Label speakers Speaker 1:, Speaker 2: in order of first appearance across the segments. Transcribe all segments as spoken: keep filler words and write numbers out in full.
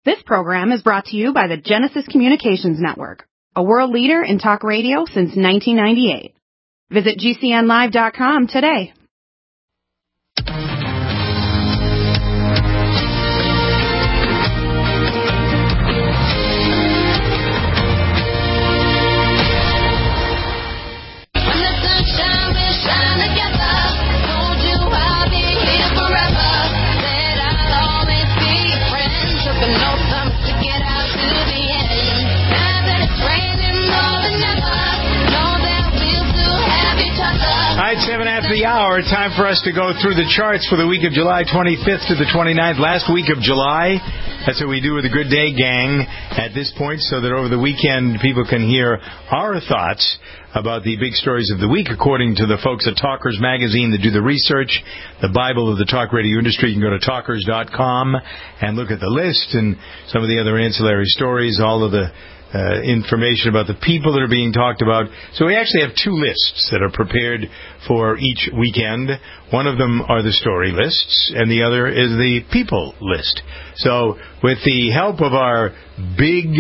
Speaker 1: This program is brought to you by the Genesis Communications Network, a world leader in talk radio since nineteen ninety-eight. Visit G C N live dot com today.
Speaker 2: Seven after the hour, time for us to go through the charts for the week of July twenty-fifth to the twenty-ninth. Last week of July, that's what we do with the Good Day Gang at this point, so that over the weekend people can hear our thoughts about the big stories of the week, according to the folks at Talkers Magazine that do the research, the Bible of the talk radio industry. You can go to talkers dot com and look at the list and some of the other ancillary stories, all of the Uh, information about the people that are being talked about. So we actually have two lists that are prepared for each weekend. One of them are the story lists, and the other is the people list. So with the help of our big,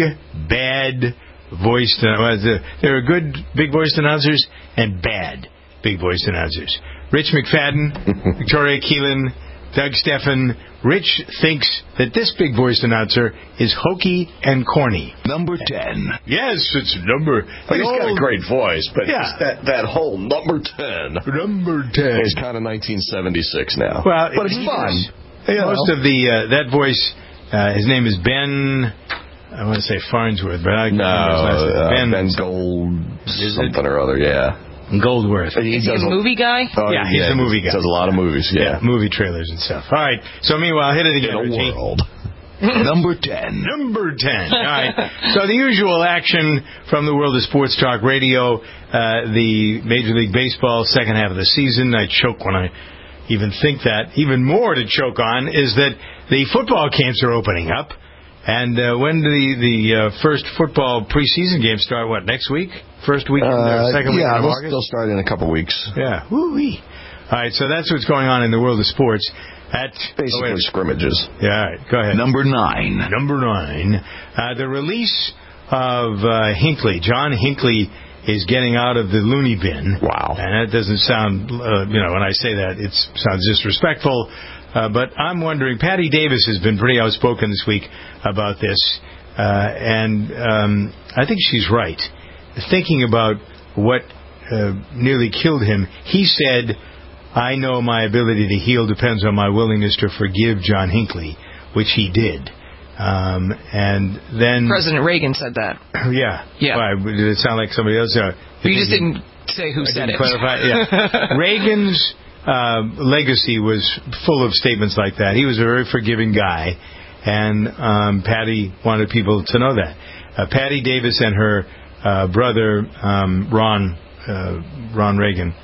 Speaker 2: bad voiced, uh, there are good big-voiced announcers and bad big-voiced announcers. Rich McFadden, Victoria Keelan, Doug Steffen. Rich thinks that this big-voiced announcer is hokey and corny.
Speaker 3: Number ten.
Speaker 2: Yes, it's number...
Speaker 4: Well, he's got a great voice, but
Speaker 2: yeah.
Speaker 4: that, that whole number ten.
Speaker 2: Number ten.
Speaker 4: It's kind of nineteen seventy-six now.
Speaker 2: Well,
Speaker 4: but it's fun.
Speaker 2: Yeah, most of the... Uh, that voice, uh, his name is Ben... I want to say Farnsworth, but I
Speaker 4: can't
Speaker 2: remember his last name.
Speaker 4: Uh,
Speaker 2: Ben,
Speaker 4: Ben Gold... something or other, yeah.
Speaker 2: Goldworth.
Speaker 5: Is he a movie guy?
Speaker 2: Oh, yeah, he's
Speaker 4: yeah,
Speaker 2: a movie guy.
Speaker 4: Does a lot of movies, yeah.
Speaker 2: yeah. Movie trailers and stuff. All right. So meanwhile, hit it again,
Speaker 4: In a
Speaker 2: Richie.
Speaker 4: world.
Speaker 3: Number ten.
Speaker 2: Number ten. All right. So the usual action from the world of sports talk radio, uh, the Major League Baseball second half of the season. I choke when I even think that. Even more to choke on is that the football camps are opening up. And uh, when do the, the uh, first football preseason games start? What, next week? First week,
Speaker 4: uh,
Speaker 2: second week
Speaker 4: yeah,
Speaker 2: of
Speaker 4: they'll,
Speaker 2: August?
Speaker 4: they'll start in a couple weeks.
Speaker 2: Yeah. Woo-wee. All right, so that's what's going on in the world of sports. At
Speaker 4: Basically
Speaker 2: oh,
Speaker 4: scrimmages.
Speaker 2: Yeah, all right, go ahead.
Speaker 3: Number nine.
Speaker 2: Number nine. Uh, the release of uh, Hinckley. John Hinckley is getting out of the loony bin.
Speaker 4: Wow.
Speaker 2: And that doesn't sound, uh, you know, when I say that, it sounds disrespectful. Uh, but I'm wondering, Patty Davis has been pretty outspoken this week about this. Uh, and um, I think she's right. Thinking about what uh, nearly killed him, he said, I know my ability to heal depends on my willingness to forgive John Hinckley, which he did. Um, and then...
Speaker 5: President Reagan said that.
Speaker 2: Yeah.
Speaker 5: Yeah.
Speaker 2: Why, did it sound like somebody else? Uh,
Speaker 5: you just didn't say who
Speaker 2: I
Speaker 5: said
Speaker 2: didn't
Speaker 5: it.
Speaker 2: Clarify. Yeah. Reagan's uh, legacy was full of statements like that. He was a very forgiving guy, and um, Patty wanted people to know that. Uh, Patty Davis and her uh, brother, um, Ron, uh, Ron Reagan,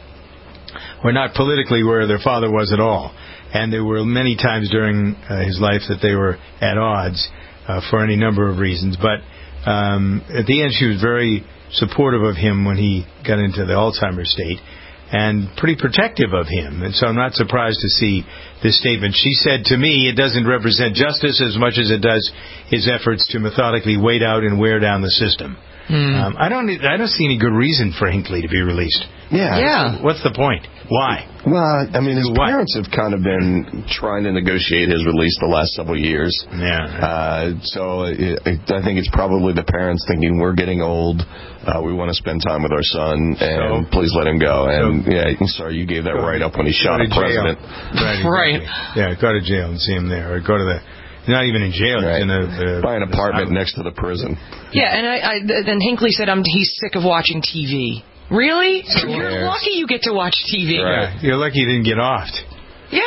Speaker 2: were not politically where their father was at all. And there were many times during uh, his life that they were at odds uh, for any number of reasons. But um, at the end, she was very supportive of him when he got into the Alzheimer's state and pretty protective of him. And so I'm not surprised to see this statement. She said to me, it doesn't represent justice as much as it does his efforts to methodically wait out and wear down the system. Mm. Um, I don't I don't see any good reason for Hinckley to be released.
Speaker 4: Yeah.
Speaker 5: Yeah.
Speaker 2: What's the point? Why?
Speaker 4: Well, I mean, his
Speaker 2: what?
Speaker 4: parents have kind of been trying to negotiate his release the last several years.
Speaker 2: Yeah.
Speaker 4: Uh, so it, I think it's probably the parents thinking, we're getting old, uh, we want to spend time with our son, and so, please let him go. And, so, yeah, I'm sorry, you gave that right up when he shot a president.
Speaker 2: Right.
Speaker 5: Right.
Speaker 2: Yeah, go to jail and see him there. Or go to the... Not even in jail.
Speaker 4: Right.
Speaker 2: In a, uh,
Speaker 4: Buy an apartment next to the prison.
Speaker 5: Yeah, and I, I, then Hinckley said um, he's sick of watching T V. Really?
Speaker 4: Who
Speaker 5: You're
Speaker 4: cares?
Speaker 5: lucky you get to watch T V.
Speaker 2: Right. Yeah, you're lucky you didn't get offed.
Speaker 5: Yeah.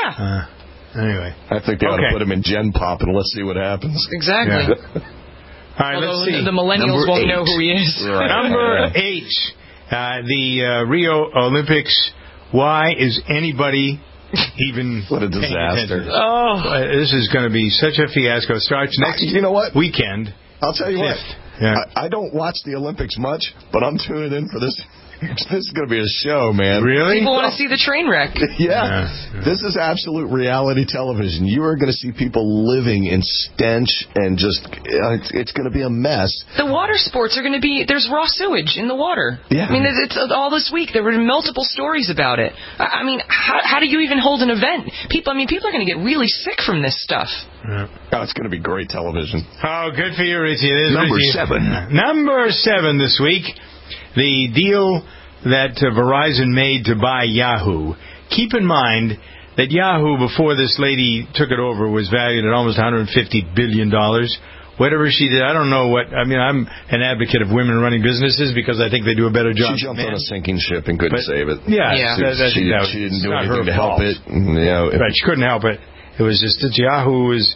Speaker 2: Uh, anyway.
Speaker 4: I think they ought
Speaker 2: okay.
Speaker 4: to put him in Gen Pop and let's see what happens.
Speaker 5: Exactly.
Speaker 2: Yeah. All right,
Speaker 5: Although
Speaker 2: let's see.
Speaker 5: The millennials
Speaker 4: Number
Speaker 5: won't
Speaker 4: eight.
Speaker 5: know who he is.
Speaker 4: Right.
Speaker 2: Number eight. Uh, the uh, Rio Olympics. Why is anybody... Even
Speaker 4: what a disaster!
Speaker 5: Oh,
Speaker 2: uh, this is going to be such a fiasco. Starts next.
Speaker 4: You know what?
Speaker 2: Weekend.
Speaker 4: I'll tell you
Speaker 2: fifth.
Speaker 4: what.
Speaker 2: Yeah.
Speaker 4: I, I don't watch the Olympics much, but I'm tuning in for this this is going to be a show, man.
Speaker 2: Really?
Speaker 5: People want to see the train wreck.
Speaker 4: Yeah. yeah. This is absolute reality television. You are going to see people living in stench and just, uh, it's, it's going to be a mess.
Speaker 5: The water sports are going to be, there's raw sewage in the water.
Speaker 4: Yeah.
Speaker 5: I mean, it's, it's all this week. There were multiple stories about it. I, I mean, how, how do you even hold an event? People, I mean, people are going to get really sick from this stuff.
Speaker 4: Yeah. Oh, it's going to be great television.
Speaker 2: Oh, good for you, Richie. It is
Speaker 3: Number
Speaker 2: Richie.
Speaker 3: seven.
Speaker 2: Number seven this week, the deal that uh, Verizon made to buy Yahoo. Keep in mind that Yahoo, before this lady took it over, was valued at almost one hundred fifty billion dollars. Whatever she did, I don't know what. I mean, I'm an advocate of women running businesses because I think they do a better job.
Speaker 4: She jumped on a sinking ship and couldn't
Speaker 2: but,
Speaker 4: save it.
Speaker 2: Yeah,
Speaker 5: yeah.
Speaker 4: She,
Speaker 2: that, that,
Speaker 4: she,
Speaker 2: that,
Speaker 4: she didn't do
Speaker 2: not
Speaker 4: anything to
Speaker 2: fault.
Speaker 4: help it. You know, it
Speaker 2: right, she couldn't help it. It was just that Yahoo was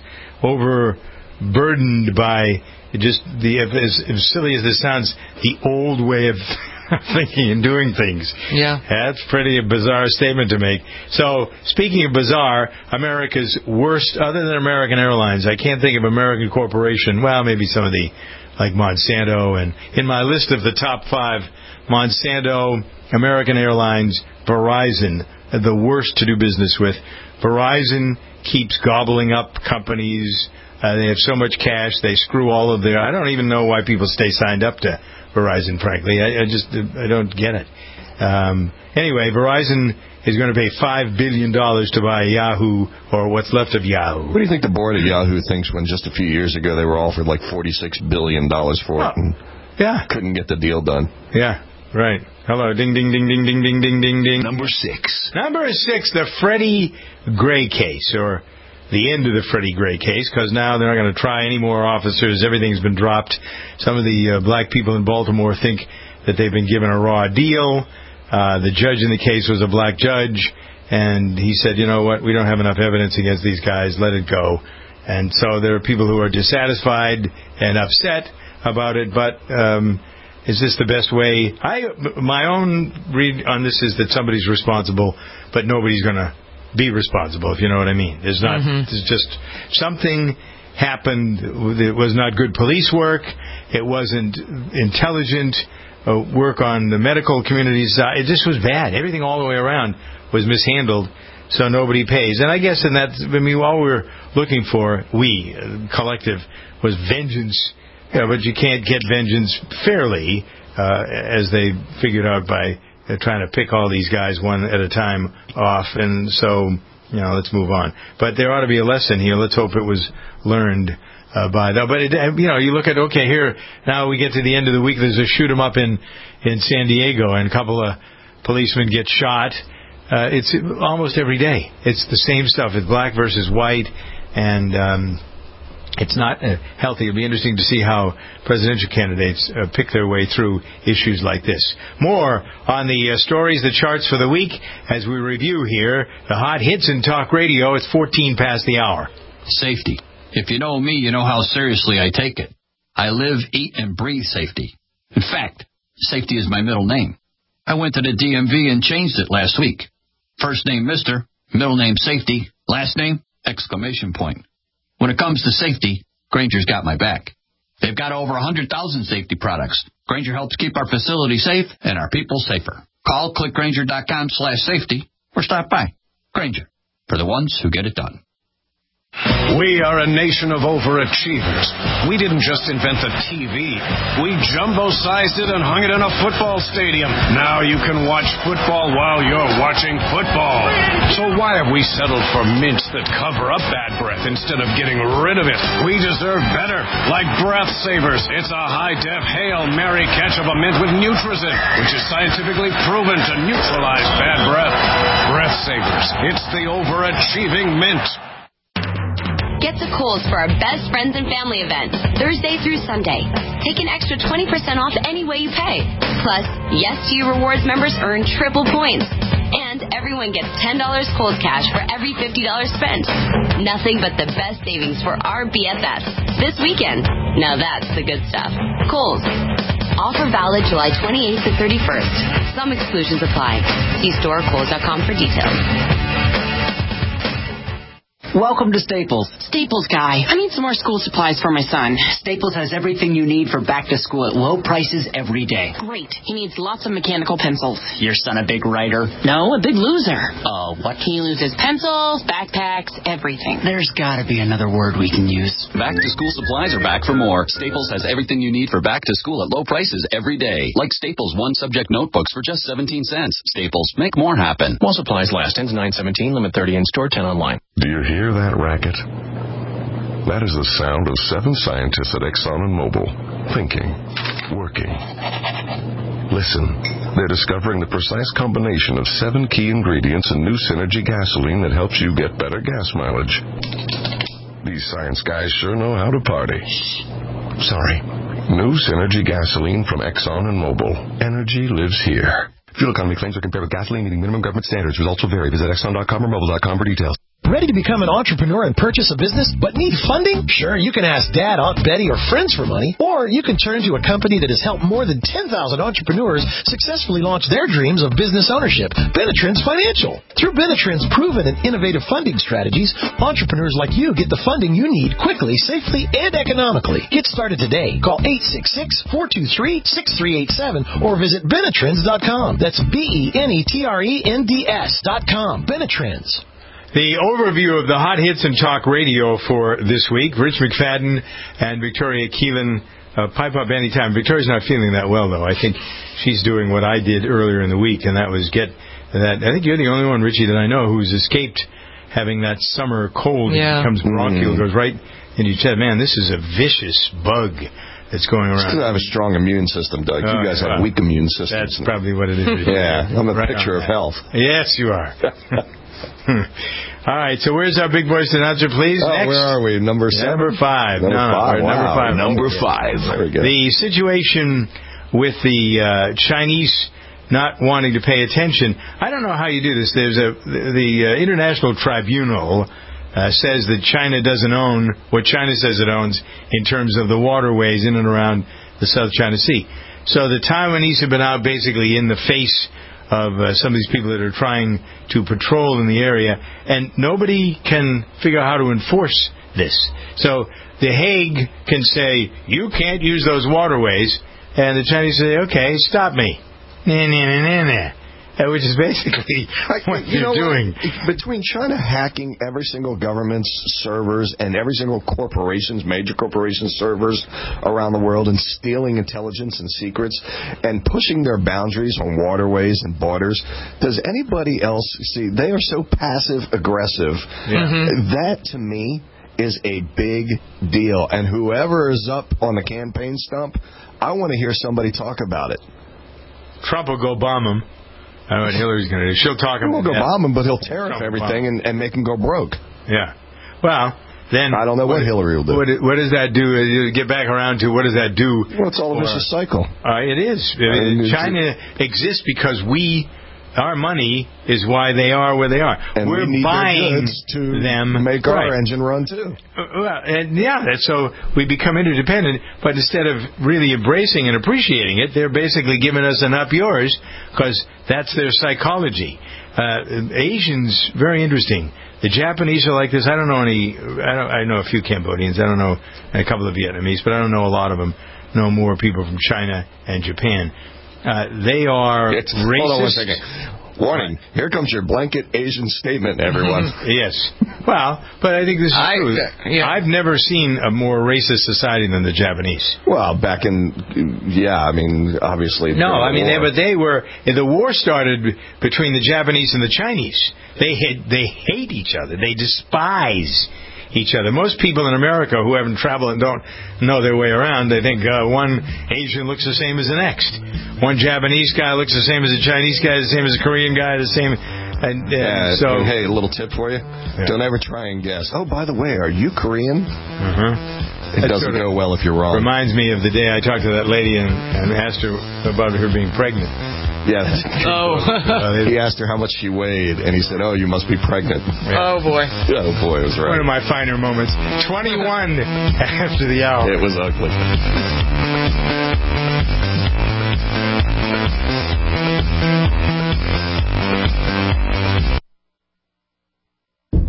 Speaker 2: overburdened by just the, as, as silly as this sounds, the old way of thinking and doing things.
Speaker 5: Yeah.
Speaker 2: That's pretty a bizarre statement to make. So, speaking of bizarre, America's worst, other than American Airlines, I can't think of American corporation, well, maybe some of the, like Monsanto, and in my list of the top five, Monsanto, American Airlines, Verizon, the worst to do business with. Verizon keeps gobbling up companies. Uh, they have so much cash, they screw all of their... I don't even know why people stay signed up to Verizon, frankly. I, I just I don't get it. Um, anyway, Verizon is going to pay five billion dollars to buy Yahoo, or what's left of Yahoo.
Speaker 4: What do you think the board at Yahoo thinks when just a few years ago they were offered like forty-six billion dollars for
Speaker 2: oh,
Speaker 4: it and
Speaker 2: yeah.
Speaker 4: couldn't get the deal done?
Speaker 2: Yeah, right. Hello, ding, ding, ding, ding, ding, ding, ding, ding, ding.
Speaker 3: Number six.
Speaker 2: Number six, the Freddie Gray case, or the end of the Freddie Gray case, because now they're not going to try any more officers. Everything's been dropped. Some of the uh, black people in Baltimore think that they've been given a raw deal. Uh, the judge in the case was a black judge, and he said, you know what, we don't have enough evidence against these guys, let it go. And so there are people who are dissatisfied and upset about it, but um, is this the best way? I my own read on this is that somebody's responsible, but nobody's going to be responsible, if you know what I mean. There's not.
Speaker 5: Mm-hmm.
Speaker 2: There's just something happened. It was not good police work. It wasn't intelligent uh, work on the medical community side. It just was bad. Everything all the way around was mishandled, so nobody pays. And I guess in that, I mean, all we were looking for, we, uh, collective, was vengeance. You know, but you can't get vengeance fairly, uh, as they figured out by They're trying to pick all these guys one at a time off, and so, you know, let's move on. But there ought to be a lesson here. Let's hope it was learned uh, by that. But, it, you know, you look at, okay, here, now we get to the end of the week, there's a shoot 'em up in, in San Diego, and a couple of policemen get shot. Uh, it's almost every day. It's the same stuff. It's black versus white, and... Um, It's not uh, healthy. It'll be interesting to see how presidential candidates uh, pick their way through issues like this. More on the uh, stories, the charts for the week, as we review here the hot hits in talk radio. It's fourteen past the hour.
Speaker 6: Safety. If you know me, you know how seriously I take it. I live, eat, and breathe safety. In fact, safety is my middle name. I went to the D M V and changed it last week. First name Mister, middle name Safety, last name exclamation point. When it comes to safety, Grainger's got my back. They've got over one hundred thousand safety products. Grainger helps keep our facility safe and our people safer. Call click grainger dot com slash safety or stop by. Grainger, for the ones who get it done.
Speaker 7: We are a nation of overachievers. We didn't just invent the T V. We jumbo-sized it and hung it in a football stadium. Now you can watch football while you're watching football. So why have we settled for mints that cover up bad breath instead of getting rid of it? We deserve better, like Breath Savers. It's a high-def Hail Mary catch of a mint with Nutrizin, which is scientifically proven to neutralize bad breath. Breath Savers. It's the overachieving mint.
Speaker 8: Get to Kohl's for our Best Friends and Family event, Thursday through Sunday. Take an extra twenty percent off any way you pay. Plus, Yes to You Rewards members earn triple points. And everyone gets ten dollars Kohl's cash for every fifty dollars spent. Nothing but the best savings for our B F Fs this weekend. Now that's the good stuff. Kohl's. Offer valid July twenty-eighth to thirty-first. Some exclusions apply. See store kohls dot com for details.
Speaker 9: Welcome to Staples.
Speaker 10: Staples guy, I need some more school supplies for my son.
Speaker 9: Staples has everything you need for back to school at low prices every day.
Speaker 10: Great. He needs lots of mechanical pencils.
Speaker 9: Your son a big writer?
Speaker 10: No, a big loser.
Speaker 9: Oh, what?
Speaker 10: He loses pencils, backpacks, everything.
Speaker 9: There's got to be another word we can use.
Speaker 11: Back to school supplies are back for more. Staples has everything you need for back to school at low prices every day. Like Staples one subject notebooks for just seventeen cents. Staples, make more happen.
Speaker 12: While supplies last. Ends nine seventeen. Limit thirty in store, ten online.
Speaker 13: Do you hear that racket? That is the sound of seven scientists at Exxon and Mobil. Thinking. Working. Listen. They're discovering the precise combination of seven key ingredients in new Synergy gasoline that helps you get better gas mileage. These science guys sure know how to party. Sorry. New Synergy gasoline from Exxon and Mobil. Energy lives here. Fuel economy claims are compared with gasoline meeting minimum government standards. Results will vary. Visit Exxon dot com or Mobil dot com for details.
Speaker 14: Ready to become an entrepreneur and purchase a business, but need funding? Sure, you can ask Dad, Aunt Betty, or friends for money. Or you can turn to a company that has helped more than ten thousand entrepreneurs successfully launch their dreams of business ownership. Benetrends Financial. Through Benetrends' proven and innovative funding strategies, entrepreneurs like you get the funding you need quickly, safely, and economically. Get started today. Call eight six six, four two three, six three eight seven or visit Benetrends dot com. That's B E N E T R E N D S dot com. Benetrends.
Speaker 2: The overview of the hot hits in talk radio for this week. Rich McFadden and Victoria Keelan. Uh, pipe up anytime. Victoria's not feeling that well, though. I think she's doing what I did earlier in the week, and that was get that. I think you're the only one, Richie, that I know who's escaped having that summer cold.
Speaker 5: Yeah.
Speaker 2: It becomes bronchial, mm. goes right into your chest. Man, this is a vicious bug that's going around.
Speaker 4: It's because I have a strong immune system, Doug. Oh, you guys yeah. have weak immune systems.
Speaker 2: That's probably what it is.
Speaker 4: Yeah, I'm a right picture of health.
Speaker 2: Yes, you are. All right, so where's our big voice announcer, please?
Speaker 4: Oh,
Speaker 2: Next.
Speaker 4: Where are we? Number seven?
Speaker 2: Number five.
Speaker 4: Number
Speaker 2: no,
Speaker 4: five.
Speaker 2: No,
Speaker 4: wow.
Speaker 2: Number five.
Speaker 3: Number five.
Speaker 4: Very good.
Speaker 2: The situation with the uh, Chinese not wanting to pay attention. I don't know how you do this. There's a the uh, International Tribunal uh, says that China doesn't own what China says it owns in terms of the waterways in and around the South China Sea. So the Taiwanese have been out basically in the face of uh, some of these people that are trying to patrol in the area, and nobody can figure out how to enforce this. So The Hague can say, you can't use those waterways, and the Chinese say, okay, stop me. Nah, nah, nah, nah, nah. Uh, which is basically what
Speaker 4: you
Speaker 2: you're
Speaker 4: know
Speaker 2: doing.
Speaker 4: What? Between China hacking every single government's servers and every single corporation's, major corporation's servers around the world and stealing intelligence and secrets and pushing their boundaries on waterways and borders, does anybody else see? They are so passive-aggressive.
Speaker 2: Yeah. Mm-hmm.
Speaker 4: That, to me, is a big deal. And whoever is up on the campaign stump, I want to hear somebody talk about it.
Speaker 2: Trump will go bomb him. I don't know what Hillary's going to do. She'll talk him.
Speaker 4: He'll go
Speaker 2: death.
Speaker 4: bomb him, but he'll tariff
Speaker 2: Trump
Speaker 4: everything and, and make him go broke.
Speaker 2: Yeah. Well, then...
Speaker 4: I don't know what, what Hillary will do.
Speaker 2: What, what does that do? You get back around to what does that do?
Speaker 4: Well, it's all a vicious cycle.
Speaker 2: Uh, it is. I mean, China exists because we... Our money is why they are where they are.
Speaker 4: And
Speaker 2: We're
Speaker 4: we need
Speaker 2: buying
Speaker 4: to
Speaker 2: them
Speaker 4: make
Speaker 2: right.
Speaker 4: our engine run too.
Speaker 2: Uh, well, and yeah, that's so we become interdependent. But instead of really embracing and appreciating it, they're basically giving us an up yours because that's their psychology. Uh, Asians, very interesting. The Japanese are like this. I don't know any. I, don't, I know a few Cambodians. I don't know a couple of Vietnamese, but I don't know a lot of them. Know more people from China and Japan. Uh, they are
Speaker 4: it's,
Speaker 2: racist.
Speaker 4: Hold on one second. Warning. Here comes your blanket Asian statement, everyone.
Speaker 2: Yes. Well, but I think this is
Speaker 5: I,
Speaker 2: true.
Speaker 5: Uh, yeah.
Speaker 2: I've never seen a more racist society than the Japanese.
Speaker 4: Well, back in, yeah, I mean, obviously.
Speaker 2: No, I mean, they, but they were, the war started between the Japanese and the Chinese. They hate, they hate each other. They despise each other. Most people in America who haven't traveled and don't know their way around, they think uh, one Asian looks the same as the next. One Japanese guy looks the same as a Chinese guy, the same as a Korean guy, the same. And, and
Speaker 4: yeah,
Speaker 2: so,
Speaker 4: hey, a little tip for you. Yeah. Don't ever try and guess. Oh, by the way, are you Korean?
Speaker 2: Uh-huh.
Speaker 4: It that doesn't go well if you're wrong.
Speaker 2: Reminds me of the day I talked to that lady and, and asked her about her being pregnant.
Speaker 4: Yeah.
Speaker 5: Oh.
Speaker 4: He asked her how much she weighed, and he said, "Oh, you must be pregnant."
Speaker 5: Yeah. Oh boy.
Speaker 4: Oh boy, it was right.
Speaker 2: One of my finer moments. Twenty-one after the hour.
Speaker 4: It was ugly.
Speaker 15: We use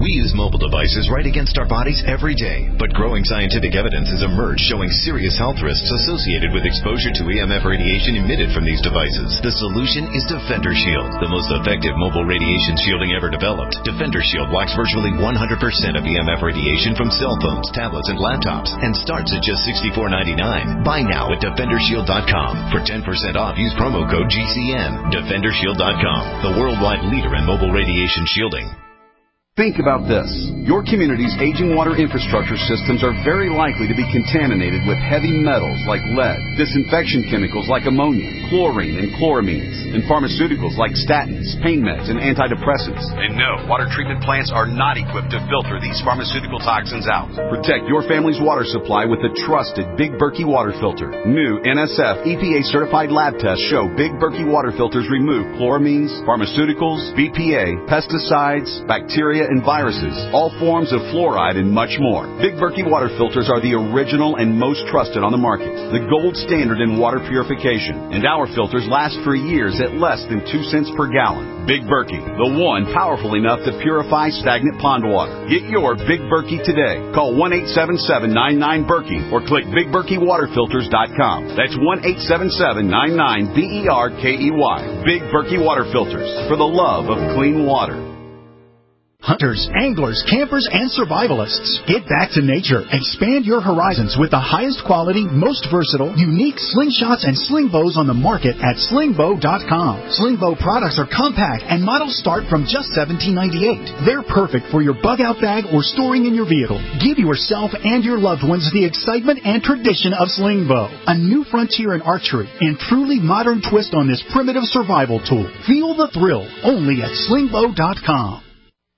Speaker 15: mobile devices right against our bodies every day, but growing scientific evidence has emerged showing serious health risks associated with exposure to E M F radiation emitted from these devices. The solution is Defender Shield, the most effective mobile radiation shielding ever developed. Defender Shield blocks virtually one hundred percent of E M F radiation from cell phones, tablets, and laptops, and starts at just sixty-four ninety-nine. Buy now at defender shield dot com. For ten percent off, use promo code G C N. defender shield dot com, the worldwide leader in mobile radiation shielding.
Speaker 16: Think about this. Your community's aging water infrastructure systems are very likely to be contaminated with heavy metals like lead, disinfection chemicals like ammonia, chlorine and chloramines, and pharmaceuticals like statins, pain meds, and antidepressants. And no, water treatment plants are not equipped to filter these pharmaceutical toxins out. Protect your family's water supply with the trusted Big Berkey water filter. New N S F E P A-certified lab tests show Big Berkey water filters remove chloramines, pharmaceuticals, B P A, pesticides, bacteria, and viruses, all forms of fluoride, and much more. Big Berkey water filters are the original and most trusted on the market, the gold standard in water purification, and our filters last for years at less than two cents per gallon. Big Berkey, the one powerful enough to purify stagnant pond water. Get your Big Berkey today. Call one eight seven seven, nine nine, Berkey or click big berkey water filters dot com. That's one eight seven seven, nine nine, B E R K E Y. Big Berkey water filters, for the love of clean water.
Speaker 17: Hunters, anglers, campers, and survivalists. Get back to nature. Expand your horizons with the highest quality, most versatile, unique slingshots and sling bows on the market at sling bow dot com. Sling bow products are compact and models start from just seventeen ninety-eight. They're perfect for your bug out bag or storing in your vehicle. Give yourself and your loved ones the excitement and tradition of sling bow. A new frontier in archery and truly modern twist on this primitive survival tool. Feel the thrill only at sling bow dot com.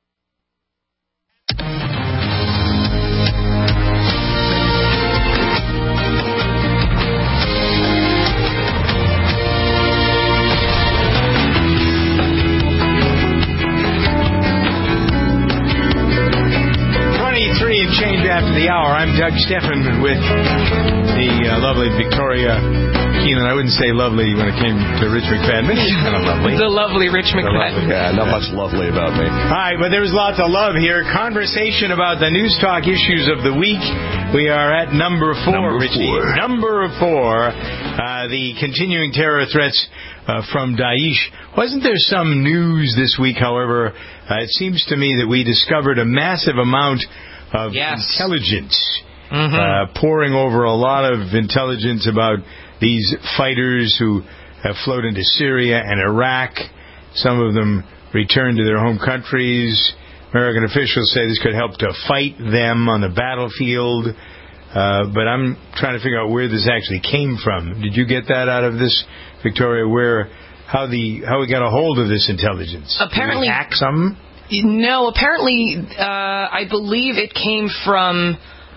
Speaker 2: Change after the hour. I'm Doug Steffen with the uh, lovely Victoria Keenan. I wouldn't say lovely when it came to Rich McFadden, but he's kind of lovely.
Speaker 5: The lovely Rich McFadden.
Speaker 4: Yeah, not much lovely about me.
Speaker 2: All right, but there's lots of love here. Conversation about the News Talk issues of the week. We are at number four, number Richie. Four. Number four, uh, the continuing terror threats uh, from Daesh. Wasn't there some news this week, however? Uh, it seems to me that we discovered a massive amount of yes. intelligence, mm-hmm. uh, pouring over a lot of intelligence about these fighters who have flowed into Syria and Iraq. Some of them returned to their home countries. American officials say this could help to fight them on the battlefield. Uh, but I'm trying to figure out where this actually came from. Did you get that out of this, Victoria? Where, how the how we got a hold of this intelligence?
Speaker 5: Apparently,
Speaker 2: Did we hack some.
Speaker 5: No, apparently, uh, I believe it came from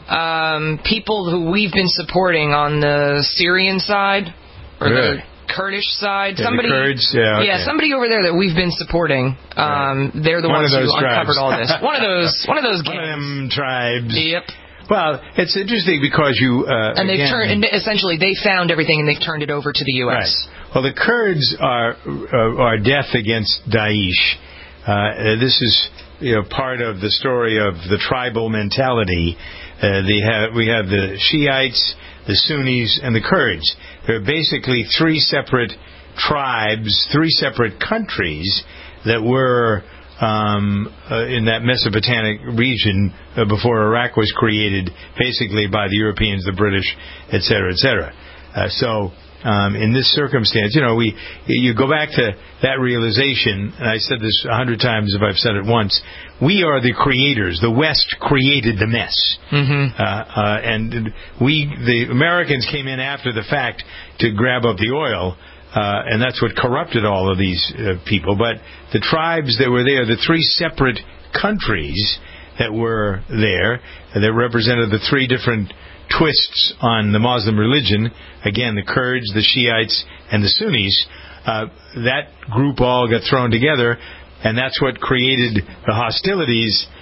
Speaker 5: um, people who we've been supporting on the Syrian side or really? the Kurdish side.
Speaker 2: Yeah,
Speaker 5: somebody,
Speaker 2: the Kurds, yeah, okay.
Speaker 5: yeah, somebody over there that we've been supporting. Um, right. They're the
Speaker 2: one
Speaker 5: ones who
Speaker 2: tribes.
Speaker 5: uncovered all this. One of those, one of those gangs.
Speaker 2: One of them tribes.
Speaker 5: Yep.
Speaker 2: Well, it's interesting because you uh,
Speaker 5: and they've
Speaker 2: again,
Speaker 5: turned and essentially they found everything and they've turned it over to the U S.
Speaker 2: Right. Well, the Kurds are uh, are death against Daesh. Uh, this is, you know, part of the story of the tribal mentality. Uh, they have, we have the Shiites, the Sunnis, and the Kurds. They're basically three separate tribes, three separate countries that were um, uh, in that Mesopotamic region uh, before Iraq was created, basically by the Europeans, the British, et cetera, et cetera. Uh, so... Um, in this circumstance, you know, we you go back to that realization, and I said this a hundred times if I've said it once, we are the creators. The West created the mess.
Speaker 5: Mm-hmm.
Speaker 2: Uh, uh, and we, the Americans, came in after the fact to grab up the oil, uh, and that's what corrupted all of these uh, people. But the tribes that were there, the three separate countries that were there, that represented the three different twists on the Muslim religion, again, the Kurds, the Shiites, and the Sunnis, uh, that group all got thrown together, and that's what created the hostilities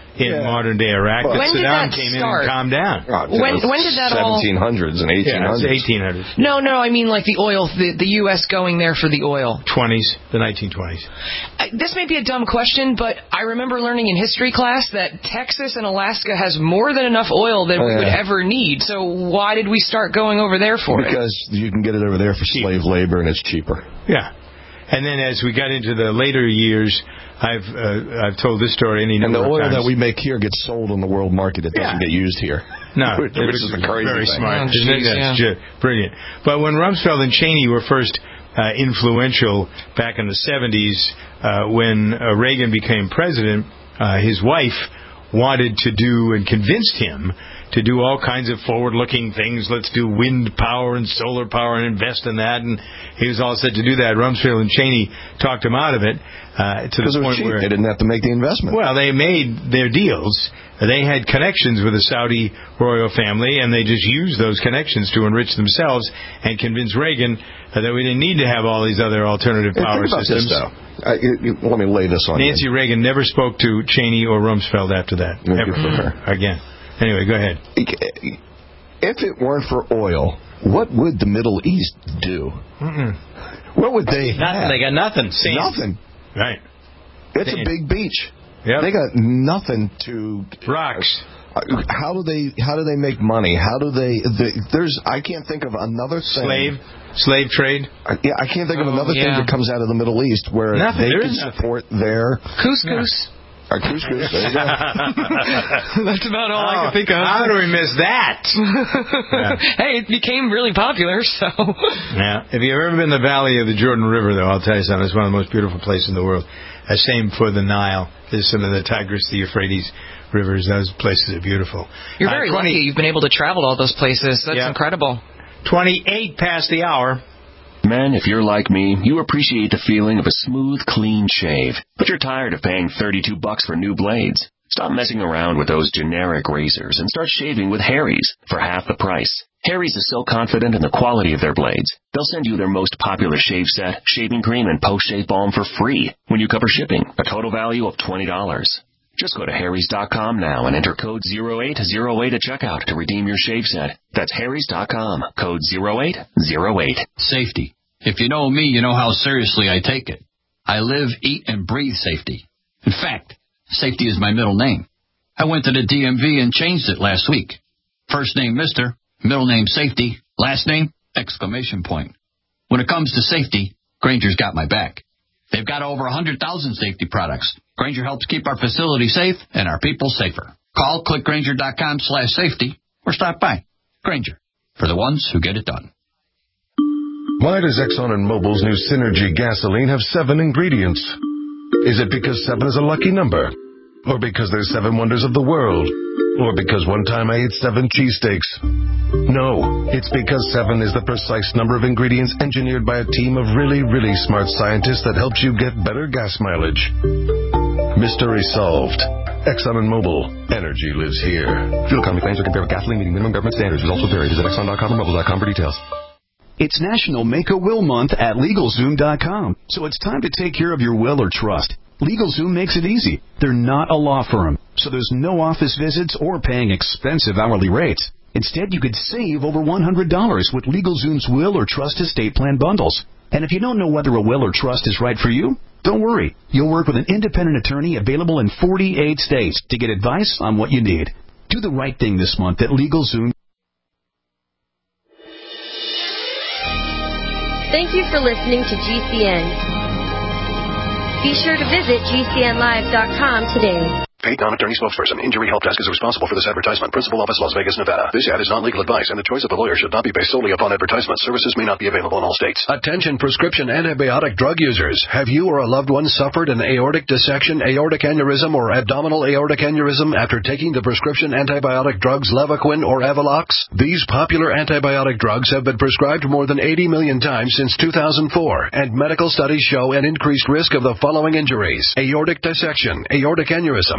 Speaker 2: in
Speaker 4: Yeah.
Speaker 2: modern day Iraq.
Speaker 4: Well,
Speaker 2: but
Speaker 5: when did
Speaker 2: Saddam
Speaker 5: that
Speaker 2: came
Speaker 5: start?
Speaker 2: in and calmed down.
Speaker 4: Oh,
Speaker 5: When- when did that all-
Speaker 4: seventeen hundreds and eighteen hundreds.
Speaker 2: Yeah, eighteen hundreds.
Speaker 5: No, no, I mean like the oil, the, the U S going there for the oil.
Speaker 2: twenties, the nineteen twenties.
Speaker 5: I- This may be a dumb question, but I remember learning in history class that Texas and Alaska has more than enough oil than
Speaker 4: Oh,
Speaker 5: we
Speaker 4: yeah.
Speaker 5: would ever need. So why did we start going over there for it?
Speaker 4: Because you can get it over there for slave labor and it's cheaper.
Speaker 2: Yeah. And then as we got into the later years, I've uh, I've told this story any
Speaker 4: And
Speaker 2: number
Speaker 4: the
Speaker 2: of
Speaker 4: oil
Speaker 2: times.
Speaker 4: that we make here gets sold on the world market. It doesn't
Speaker 2: Yeah.
Speaker 4: get used here.
Speaker 2: No,
Speaker 4: which, which is a crazy
Speaker 2: very
Speaker 4: thing.
Speaker 2: smart.
Speaker 5: Oh,
Speaker 2: Isn't it?
Speaker 5: geez,
Speaker 2: That's
Speaker 5: yeah.
Speaker 2: ju- brilliant. But when Rumsfeld and Cheney were first uh, influential back in the seventies, uh, when uh, Reagan became president, uh, his wife wanted to do and convinced him to do all kinds of forward-looking things. Let's do wind power and solar power and invest in that. And he was all set to do that. Rumsfeld and Cheney talked him out of it uh, to
Speaker 4: Because
Speaker 2: the
Speaker 4: it was
Speaker 2: point
Speaker 4: cheap.
Speaker 2: where
Speaker 4: They didn't have to make the investment.
Speaker 2: well, they made their deals. They had connections with the Saudi royal family, and they just used those connections to enrich themselves and convince Reagan uh, that we didn't need to have all these other alternative
Speaker 4: Hey,
Speaker 2: power
Speaker 4: think about
Speaker 2: systems.
Speaker 4: this, though. I, you, you- let me lay this on
Speaker 2: Nancy
Speaker 4: you.
Speaker 2: Reagan never spoke to Cheney or Rumsfeld after that.
Speaker 4: Good
Speaker 2: Ever.
Speaker 4: for her.
Speaker 2: Again. Anyway, go ahead.
Speaker 4: If it weren't for oil, what would the Middle East do?
Speaker 2: Mm-mm.
Speaker 4: What would they
Speaker 2: Nothing.
Speaker 4: have?
Speaker 2: They got nothing. Sand.
Speaker 4: Nothing.
Speaker 2: Right.
Speaker 4: It's
Speaker 2: Sand.
Speaker 4: a big beach.
Speaker 2: Yep.
Speaker 4: They got nothing to
Speaker 2: Rocks.
Speaker 4: Uh, How do they? How do they make money? How do they? they there's. I can't think of another thing.
Speaker 2: Slave. Slave trade.
Speaker 4: I, yeah, I can't think of
Speaker 5: Oh,
Speaker 4: another
Speaker 5: yeah.
Speaker 4: thing that comes out of the Middle East where
Speaker 2: Nothing.
Speaker 4: they
Speaker 2: There
Speaker 4: can
Speaker 2: is nothing.
Speaker 4: support their
Speaker 5: Couscous.
Speaker 4: uh, couscous. There you go.
Speaker 5: That's about all I
Speaker 2: Oh,
Speaker 5: can think of.
Speaker 2: How do we miss that? Yeah.
Speaker 5: Hey, it became really popular, so.
Speaker 2: Yeah. If you've ever been in the valley of the Jordan River, though, I'll tell you something. It's one of the most beautiful places in the world. Uh, same for the Nile. There's some of the Tigris, the Euphrates rivers. Those places are beautiful.
Speaker 5: You're
Speaker 2: Uh,
Speaker 5: very
Speaker 2: twenty
Speaker 5: lucky you've been able to travel to all those places. That's
Speaker 2: Yeah.
Speaker 5: incredible.
Speaker 2: twenty-eight past the hour.
Speaker 12: Men, if you're like me, you appreciate the feeling of a smooth, clean shave. But you're tired of paying thirty-two bucks for new blades. Stop messing around with those generic razors and start shaving with Harry's for half the price. Harry's is so confident in the quality of their blades, they'll send you their most popular shave set, shaving cream, and post-shave balm for free when you cover shipping, a total value of twenty dollars. Just go to harrys dot com now and enter code zero eight zero eight at checkout to redeem your shave set. That's harrys dot com, code zero eight zero eight.
Speaker 6: Safety. If you know me, you know how seriously I take it. I live, eat, and breathe safety. In fact, safety is my middle name. I went to the D M V and changed it last week. First name Mister, middle name Safety, last name exclamation point. When it comes to safety, Granger's got my back. They've got over one hundred thousand safety products. Granger helps keep our facility safe and our people safer. Call click granger dot com slash safety or stop by. Granger, for the ones who get it done.
Speaker 13: Why does Exxon and Mobil's new Synergy gasoline have seven ingredients? Is it because seven is a lucky number? Or because there's seven wonders of the world? Or because one time I ate seven cheesesteaks? No, it's because seven is the precise number of ingredients engineered by a team of really, really smart scientists that helps you get better gas mileage. Mystery solved. Exxon and Mobil. Energy lives here. Fuel economy claims are compared with gasoline meeting minimum government standards. Results will vary. Visit exxon dot com or mobil dot com for details.
Speaker 17: It's National Make a Will Month at LegalZoom dot com, so it's time to take care of your will or trust. LegalZoom makes it easy. They're not a law firm, so there's no office visits or paying expensive hourly rates. Instead, you could save over one hundred dollars with LegalZoom's Will or Trust Estate Plan bundles. And if you don't know whether a will or trust is right for you, don't worry. You'll work with an independent attorney available in forty-eight states to get advice on what you need. Do the right thing this month at LegalZoom.
Speaker 18: Thank you for listening to G C N. Be sure to visit G C N live dot com today.
Speaker 19: Paid non-attorney spokesperson. Injury Help Desk is responsible for this advertisement. Principal office, Las Vegas, Nevada. This ad is not legal advice, and the choice of the lawyer should not be based solely upon advertisement. Services may not be available in all states.
Speaker 7: Attention prescription antibiotic drug users. Have you or a loved one suffered an aortic dissection, aortic aneurysm, or abdominal aortic aneurysm after taking the prescription antibiotic drugs Levaquin or Avelox? These popular antibiotic drugs have been prescribed more than eighty million times since two thousand four, and medical studies show an increased risk of the following injuries: aortic dissection, aortic aneurysm,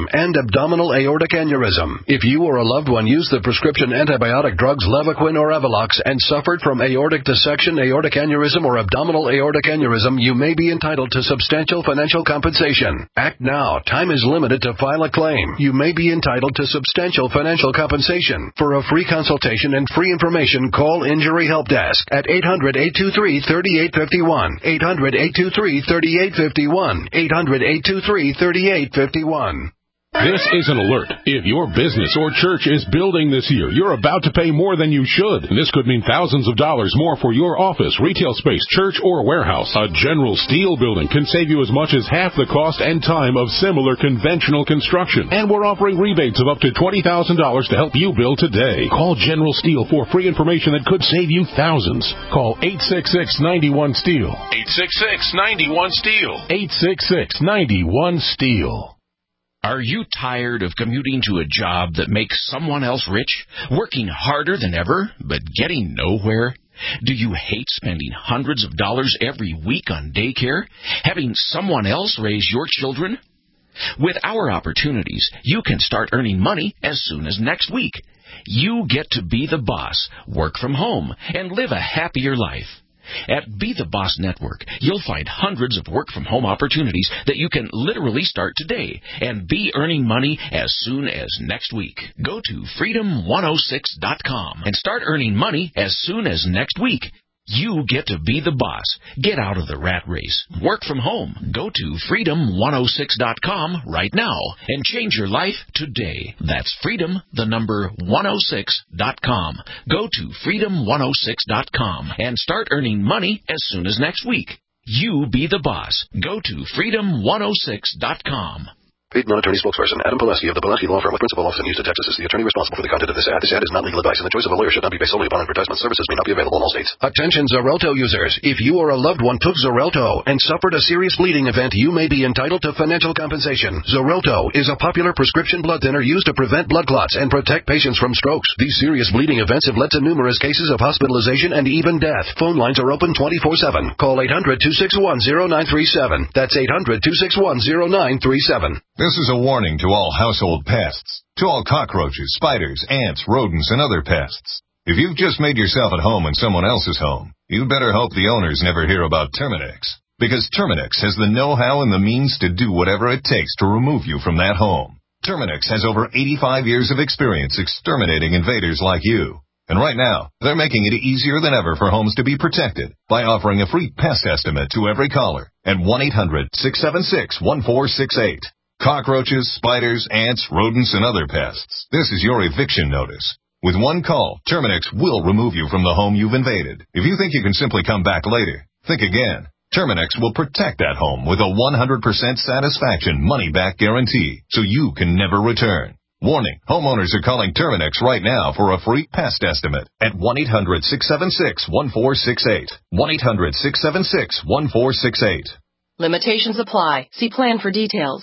Speaker 20: and abdominal aortic aneurysm. If you or a loved one used the prescription antibiotic drugs Levaquin or Evolox and suffered from aortic dissection, aortic aneurysm, or abdominal aortic aneurysm, you may be entitled to substantial financial compensation. Act now. Time is limited to file a claim. You may be entitled to substantial financial compensation. For a free consultation and free information, call Injury Help Desk at eight hundred, eight two three, three eight five one, eight hundred, eight two three, three eight five one, eight hundred, eight two three, three eight five one.
Speaker 21: This is an alert. If your business or church is building this year, you're about to pay more than you should. This could mean thousands of dollars more for your office, retail space, church, or warehouse. A General Steel building can save you as much as half the cost and time of similar conventional construction. And we're offering rebates of up to twenty thousand dollars to help you build today. Call General Steel for free information that could save you thousands. Call eight six six, nine one, STEEL. eight six six, nine one, STEEL. eight six six, nine one, STEEL.
Speaker 22: Are you tired of commuting to a job that makes someone else rich, working harder than ever, but getting nowhere? Do you hate spending hundreds of dollars every week on daycare, having someone else raise your children? With our opportunities, you can start earning money as soon as next week. You get to be the boss, work from home, and live a happier life. At Be the Boss Network, you'll find hundreds of work-from-home opportunities that you can literally start today and be earning money as soon as next week. Go to freedom one oh six dot com and start earning money as soon as next week. You get to be the boss. Get out of the rat race. Work from home. Go to freedom one oh six dot com right now and change your life today. That's freedom, the number one oh six dot com. Go to freedom one oh six dot com and start earning money as soon as next week. You be the boss. Go to freedom one oh six dot com.
Speaker 19: Paid non-attorney spokesperson Adam Pulaski of the Pulaski Law Firm with principal office in Houston, Texas is the attorney responsible for the content of this ad. This ad is not legal advice, and the choice of a lawyer should not be based solely upon advertisement. Services may not be available in all states.
Speaker 20: Attention Xarelto users. If you or a loved one took Xarelto and suffered a serious bleeding event, you may be entitled to financial compensation. Xarelto is a popular prescription blood thinner used to prevent blood clots and protect patients from strokes. These serious bleeding events have led to numerous cases of hospitalization and even death. Phone lines are open twenty-four seven. Call eight hundred, two six one, zero nine three seven. That's eight hundred, two six one, zero nine three seven.
Speaker 23: This is a warning to all household pests, to all cockroaches, spiders, ants, rodents, and other pests. If you've just made yourself at home in someone else's home, you'd better hope the owners never hear about Terminex, because Terminex has the know-how and the means to do whatever it takes to remove you from that home. Terminex has over eighty-five years of experience exterminating invaders like you. And right now, they're making it easier than ever for homes to be protected by offering a free pest estimate to every caller at one eight hundred, six seven six, one four six eight. Cockroaches, spiders, ants, rodents, and other pests. This is your eviction notice. With one call, Terminex will remove you from the home you've invaded. If you think you can simply come back later, think again. Terminex will protect that home with a one hundred percent satisfaction money-back guarantee, so you can never return. Warning, homeowners are calling Terminex right now for a free pest estimate at one eight hundred, six seven six, one four six eight. one eight hundred, six seven six, one four six eight.
Speaker 10: Limitations apply. See plan for details.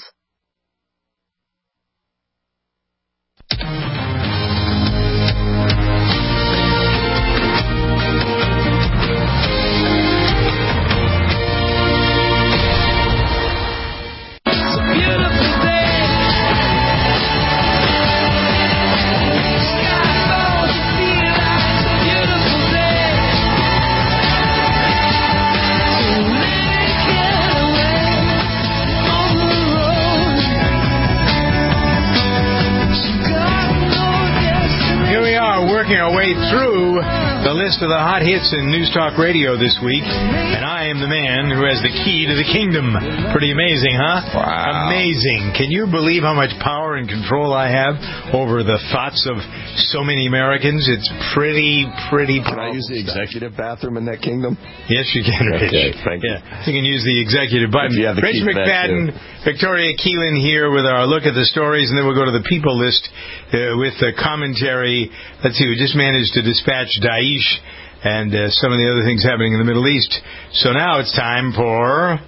Speaker 2: Working our way through the list of the hot hits in News Talk Radio this week, and I am the man who has the key to the kingdom. Pretty amazing, huh?
Speaker 4: Wow.
Speaker 2: Amazing. Can you believe how much power and control I have over the thoughts of so many Americans? It's pretty, pretty
Speaker 4: Can I use the executive bathroom in that kingdom?
Speaker 2: Yes, you can, Rich.
Speaker 4: Okay, thank you.
Speaker 2: Yeah, you can use the executive button.
Speaker 4: You have the
Speaker 2: Rich
Speaker 4: key to that,
Speaker 2: McFadden, Victoria Keelan here with our look at the stories, and then we'll go to the people list uh, with the commentary. Let's see, we just managed to dispatch Daesh and uh, some of the other things happening in the Middle East. So now it's time for...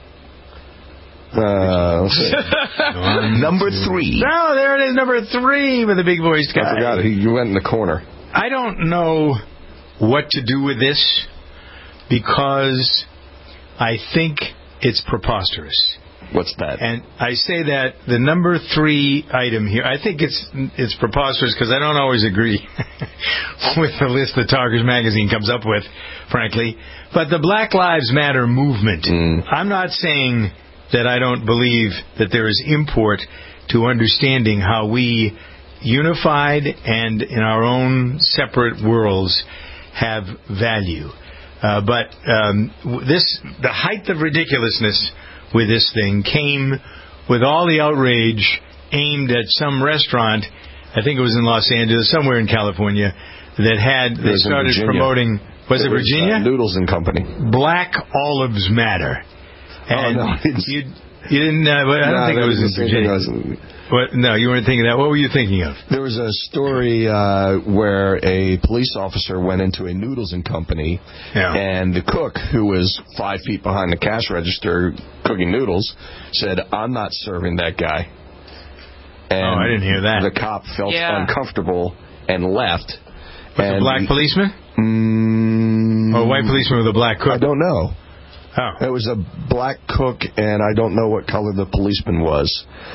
Speaker 4: Uh,
Speaker 2: number three. No, there it is, number three with the big voiced guy.
Speaker 4: I forgot it. You went in the corner.
Speaker 2: I don't know what to do with this because I think it's preposterous.
Speaker 4: What's that?
Speaker 2: And I say that the number three item here, I think it's it's preposterous because I don't always agree with the list that Talkers Magazine comes up with, frankly. But the Black Lives Matter movement, mm. I'm not saying that I don't believe that there is import to understanding how we, unified and in our own separate worlds, have value. Uh, but um, this, the height of ridiculousness with this thing came with all the outrage aimed at some restaurant, I think it was in Los Angeles, somewhere in California, that had, they started promoting, was it, it was, Virginia?
Speaker 4: Uh, Noodles and Company.
Speaker 2: Black Olives Matter. And
Speaker 4: oh, no.
Speaker 2: you, you didn't, uh, I don't
Speaker 4: no,
Speaker 2: think it was in Virginia. What? No, you weren't thinking that. What were you thinking of?
Speaker 4: There was a story uh, where a police officer went into a Noodles and Company,
Speaker 2: yeah.
Speaker 4: and the cook, who was five feet behind the cash register cooking noodles, said, "I'm not serving that guy." And
Speaker 2: oh, I didn't hear that.
Speaker 4: The cop felt
Speaker 5: yeah.
Speaker 4: uncomfortable and left.
Speaker 2: Was
Speaker 4: and
Speaker 2: it a black policeman?
Speaker 4: Mm,
Speaker 2: or a white policeman with a black cook?
Speaker 4: I don't know.
Speaker 2: Oh.
Speaker 4: It was a black cook, and I don't know what color the policeman was.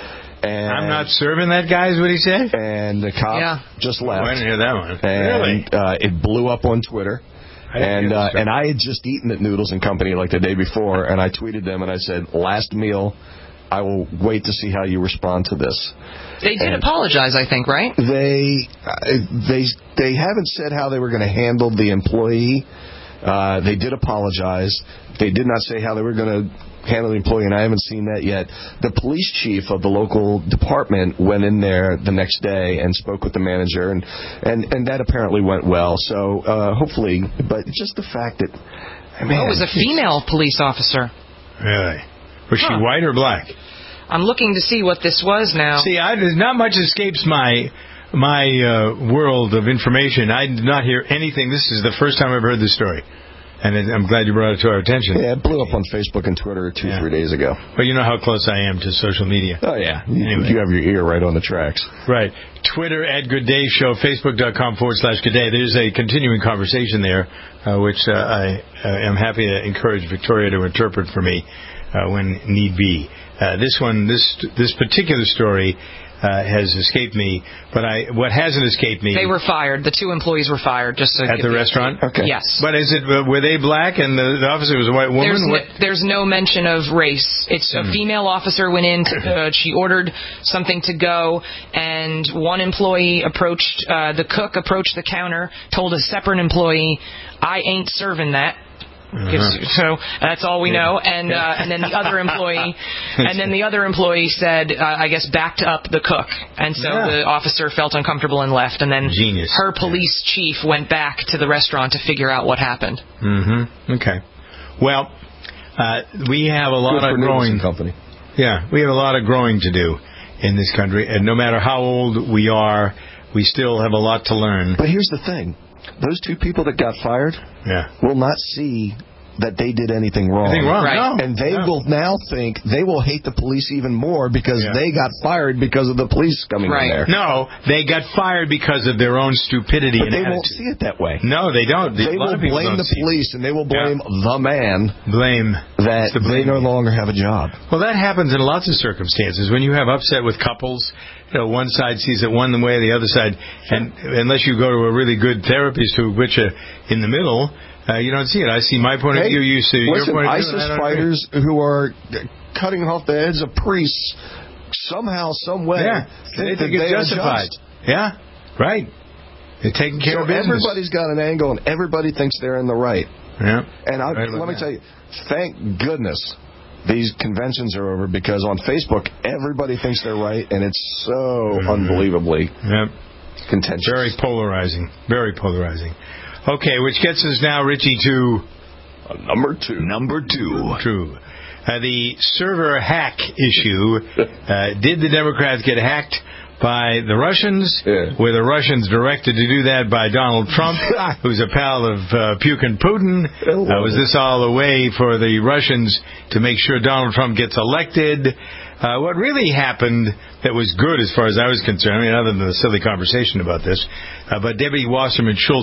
Speaker 4: And
Speaker 2: I'm not serving that guy, is what he said?
Speaker 4: And the cop
Speaker 5: yeah.
Speaker 4: just left.
Speaker 2: Oh, I didn't hear that one.
Speaker 4: And,
Speaker 2: really?
Speaker 4: Uh, it blew up on Twitter. And uh, and I had just eaten at Noodles and Company like the day before, and I tweeted them and I said, "Last meal. I will wait to see how you respond to this."
Speaker 5: They did
Speaker 4: and
Speaker 5: apologize, I think, right?
Speaker 4: They uh, they they haven't said how they were going to handle the employee. Uh, they did apologize. They did not say how they were going to handle the employee, and I haven't seen that yet. The police chief of the local department went in there the next day and spoke with the manager, and and, and that apparently went well. So uh, hopefully, but just the fact that, man,
Speaker 5: oh, it was a female police officer.
Speaker 2: Really? Was huh. she white or black?
Speaker 5: I'm looking to see what this was now.
Speaker 2: See, I, not much escapes my my uh, world of information. I did not hear anything. This is the first time I've heard this story. And I'm glad you brought it to our attention.
Speaker 4: Yeah, it blew up on Facebook and Twitter two, yeah. three days ago.
Speaker 2: Well, you know how close I am to social media.
Speaker 4: Oh, yeah. You,
Speaker 2: anyway.
Speaker 4: you have your ear right on the tracks.
Speaker 2: Right. Twitter at Good Day Show, Facebook.com forward slash Good Day. There's a continuing conversation there, uh, which uh, I uh, am happy to encourage Victoria to interpret for me uh, when need be. Uh, this one, this this particular story Uh, has escaped me, but I what hasn't escaped me.
Speaker 5: They were fired. The two employees were fired. Just so
Speaker 2: at the restaurant.
Speaker 4: Okay.
Speaker 5: Yes.
Speaker 2: But is it uh, were they black and the, the officer was a white woman?
Speaker 5: There's no, there's no mention of race. It's a hmm. female officer went in. To, uh, she ordered something to go, and one employee approached uh, the cook approached the counter, told a separate employee, "I ain't serving that." Uh-huh. So that's all we know, and uh, and then the other employee, and then the other employee said, uh, I guess, backed up the cook, and so yeah. the officer felt uncomfortable and left, and then
Speaker 2: Genius.
Speaker 5: her police yeah. chief went back to the restaurant to figure out what happened.
Speaker 2: Mm-hmm. Okay. Well, uh, we have a lot
Speaker 4: Good
Speaker 2: of growing.
Speaker 4: Company.
Speaker 2: Yeah, we have a lot of growing to do in this country, and no matter how old we are, we still have a lot to learn.
Speaker 4: But here's the thing. Those two people that got fired
Speaker 2: yeah.
Speaker 4: will not see that they did anything wrong.
Speaker 2: Anything wrong,
Speaker 5: right.
Speaker 2: no.
Speaker 4: And they
Speaker 2: no.
Speaker 4: will now think, they will hate the police even more because
Speaker 2: yeah.
Speaker 4: they got fired because of the police coming
Speaker 5: right.
Speaker 4: in there.
Speaker 2: No, they got fired because of their own stupidity
Speaker 4: but
Speaker 2: and
Speaker 4: they
Speaker 2: attitude.
Speaker 4: won't see it that way.
Speaker 2: No, they don't.
Speaker 4: They will blame the police, and they will blame yeah. the man
Speaker 2: blame
Speaker 4: that they no longer have a job.
Speaker 2: Well, that happens in lots of circumstances. When you have upset with couples, you know, one side sees it one way, the other side, and unless you go to a really good therapist who puts you in the middle, Uh, you don't see it. I see my point
Speaker 4: hey,
Speaker 2: of view. You see
Speaker 4: listen,
Speaker 2: your point of
Speaker 4: ISIS
Speaker 2: view. ISIS
Speaker 4: fighters agree. Who are cutting off the heads of priests somehow, some way,
Speaker 2: yeah,
Speaker 4: think
Speaker 2: they think it's justified. Yeah, right. They're taking care
Speaker 4: so
Speaker 2: of business.
Speaker 4: Everybody's got an angle, and everybody thinks they're in the right.
Speaker 2: Yeah.
Speaker 4: And I,
Speaker 2: right
Speaker 4: let me
Speaker 2: that.
Speaker 4: tell you, thank goodness these conventions are over, because on Facebook everybody thinks they're right, and it's so mm-hmm. unbelievably
Speaker 2: yep.
Speaker 4: contentious.
Speaker 2: Very polarizing. Very polarizing. Okay, which gets us now, Richie, to
Speaker 4: uh, number two.
Speaker 3: Number two.
Speaker 2: True. Uh, the server hack issue. Uh, did the Democrats get hacked by the Russians?
Speaker 4: Yeah.
Speaker 2: Were the Russians directed to do that by Donald Trump, who's a pal of uh, Putin Putin? Uh, was this all a way for the Russians to make sure Donald Trump gets elected? Uh, what really happened that was good as far as I was concerned, I mean, other than the silly conversation about this, uh, but Debbie Wasserman Schultz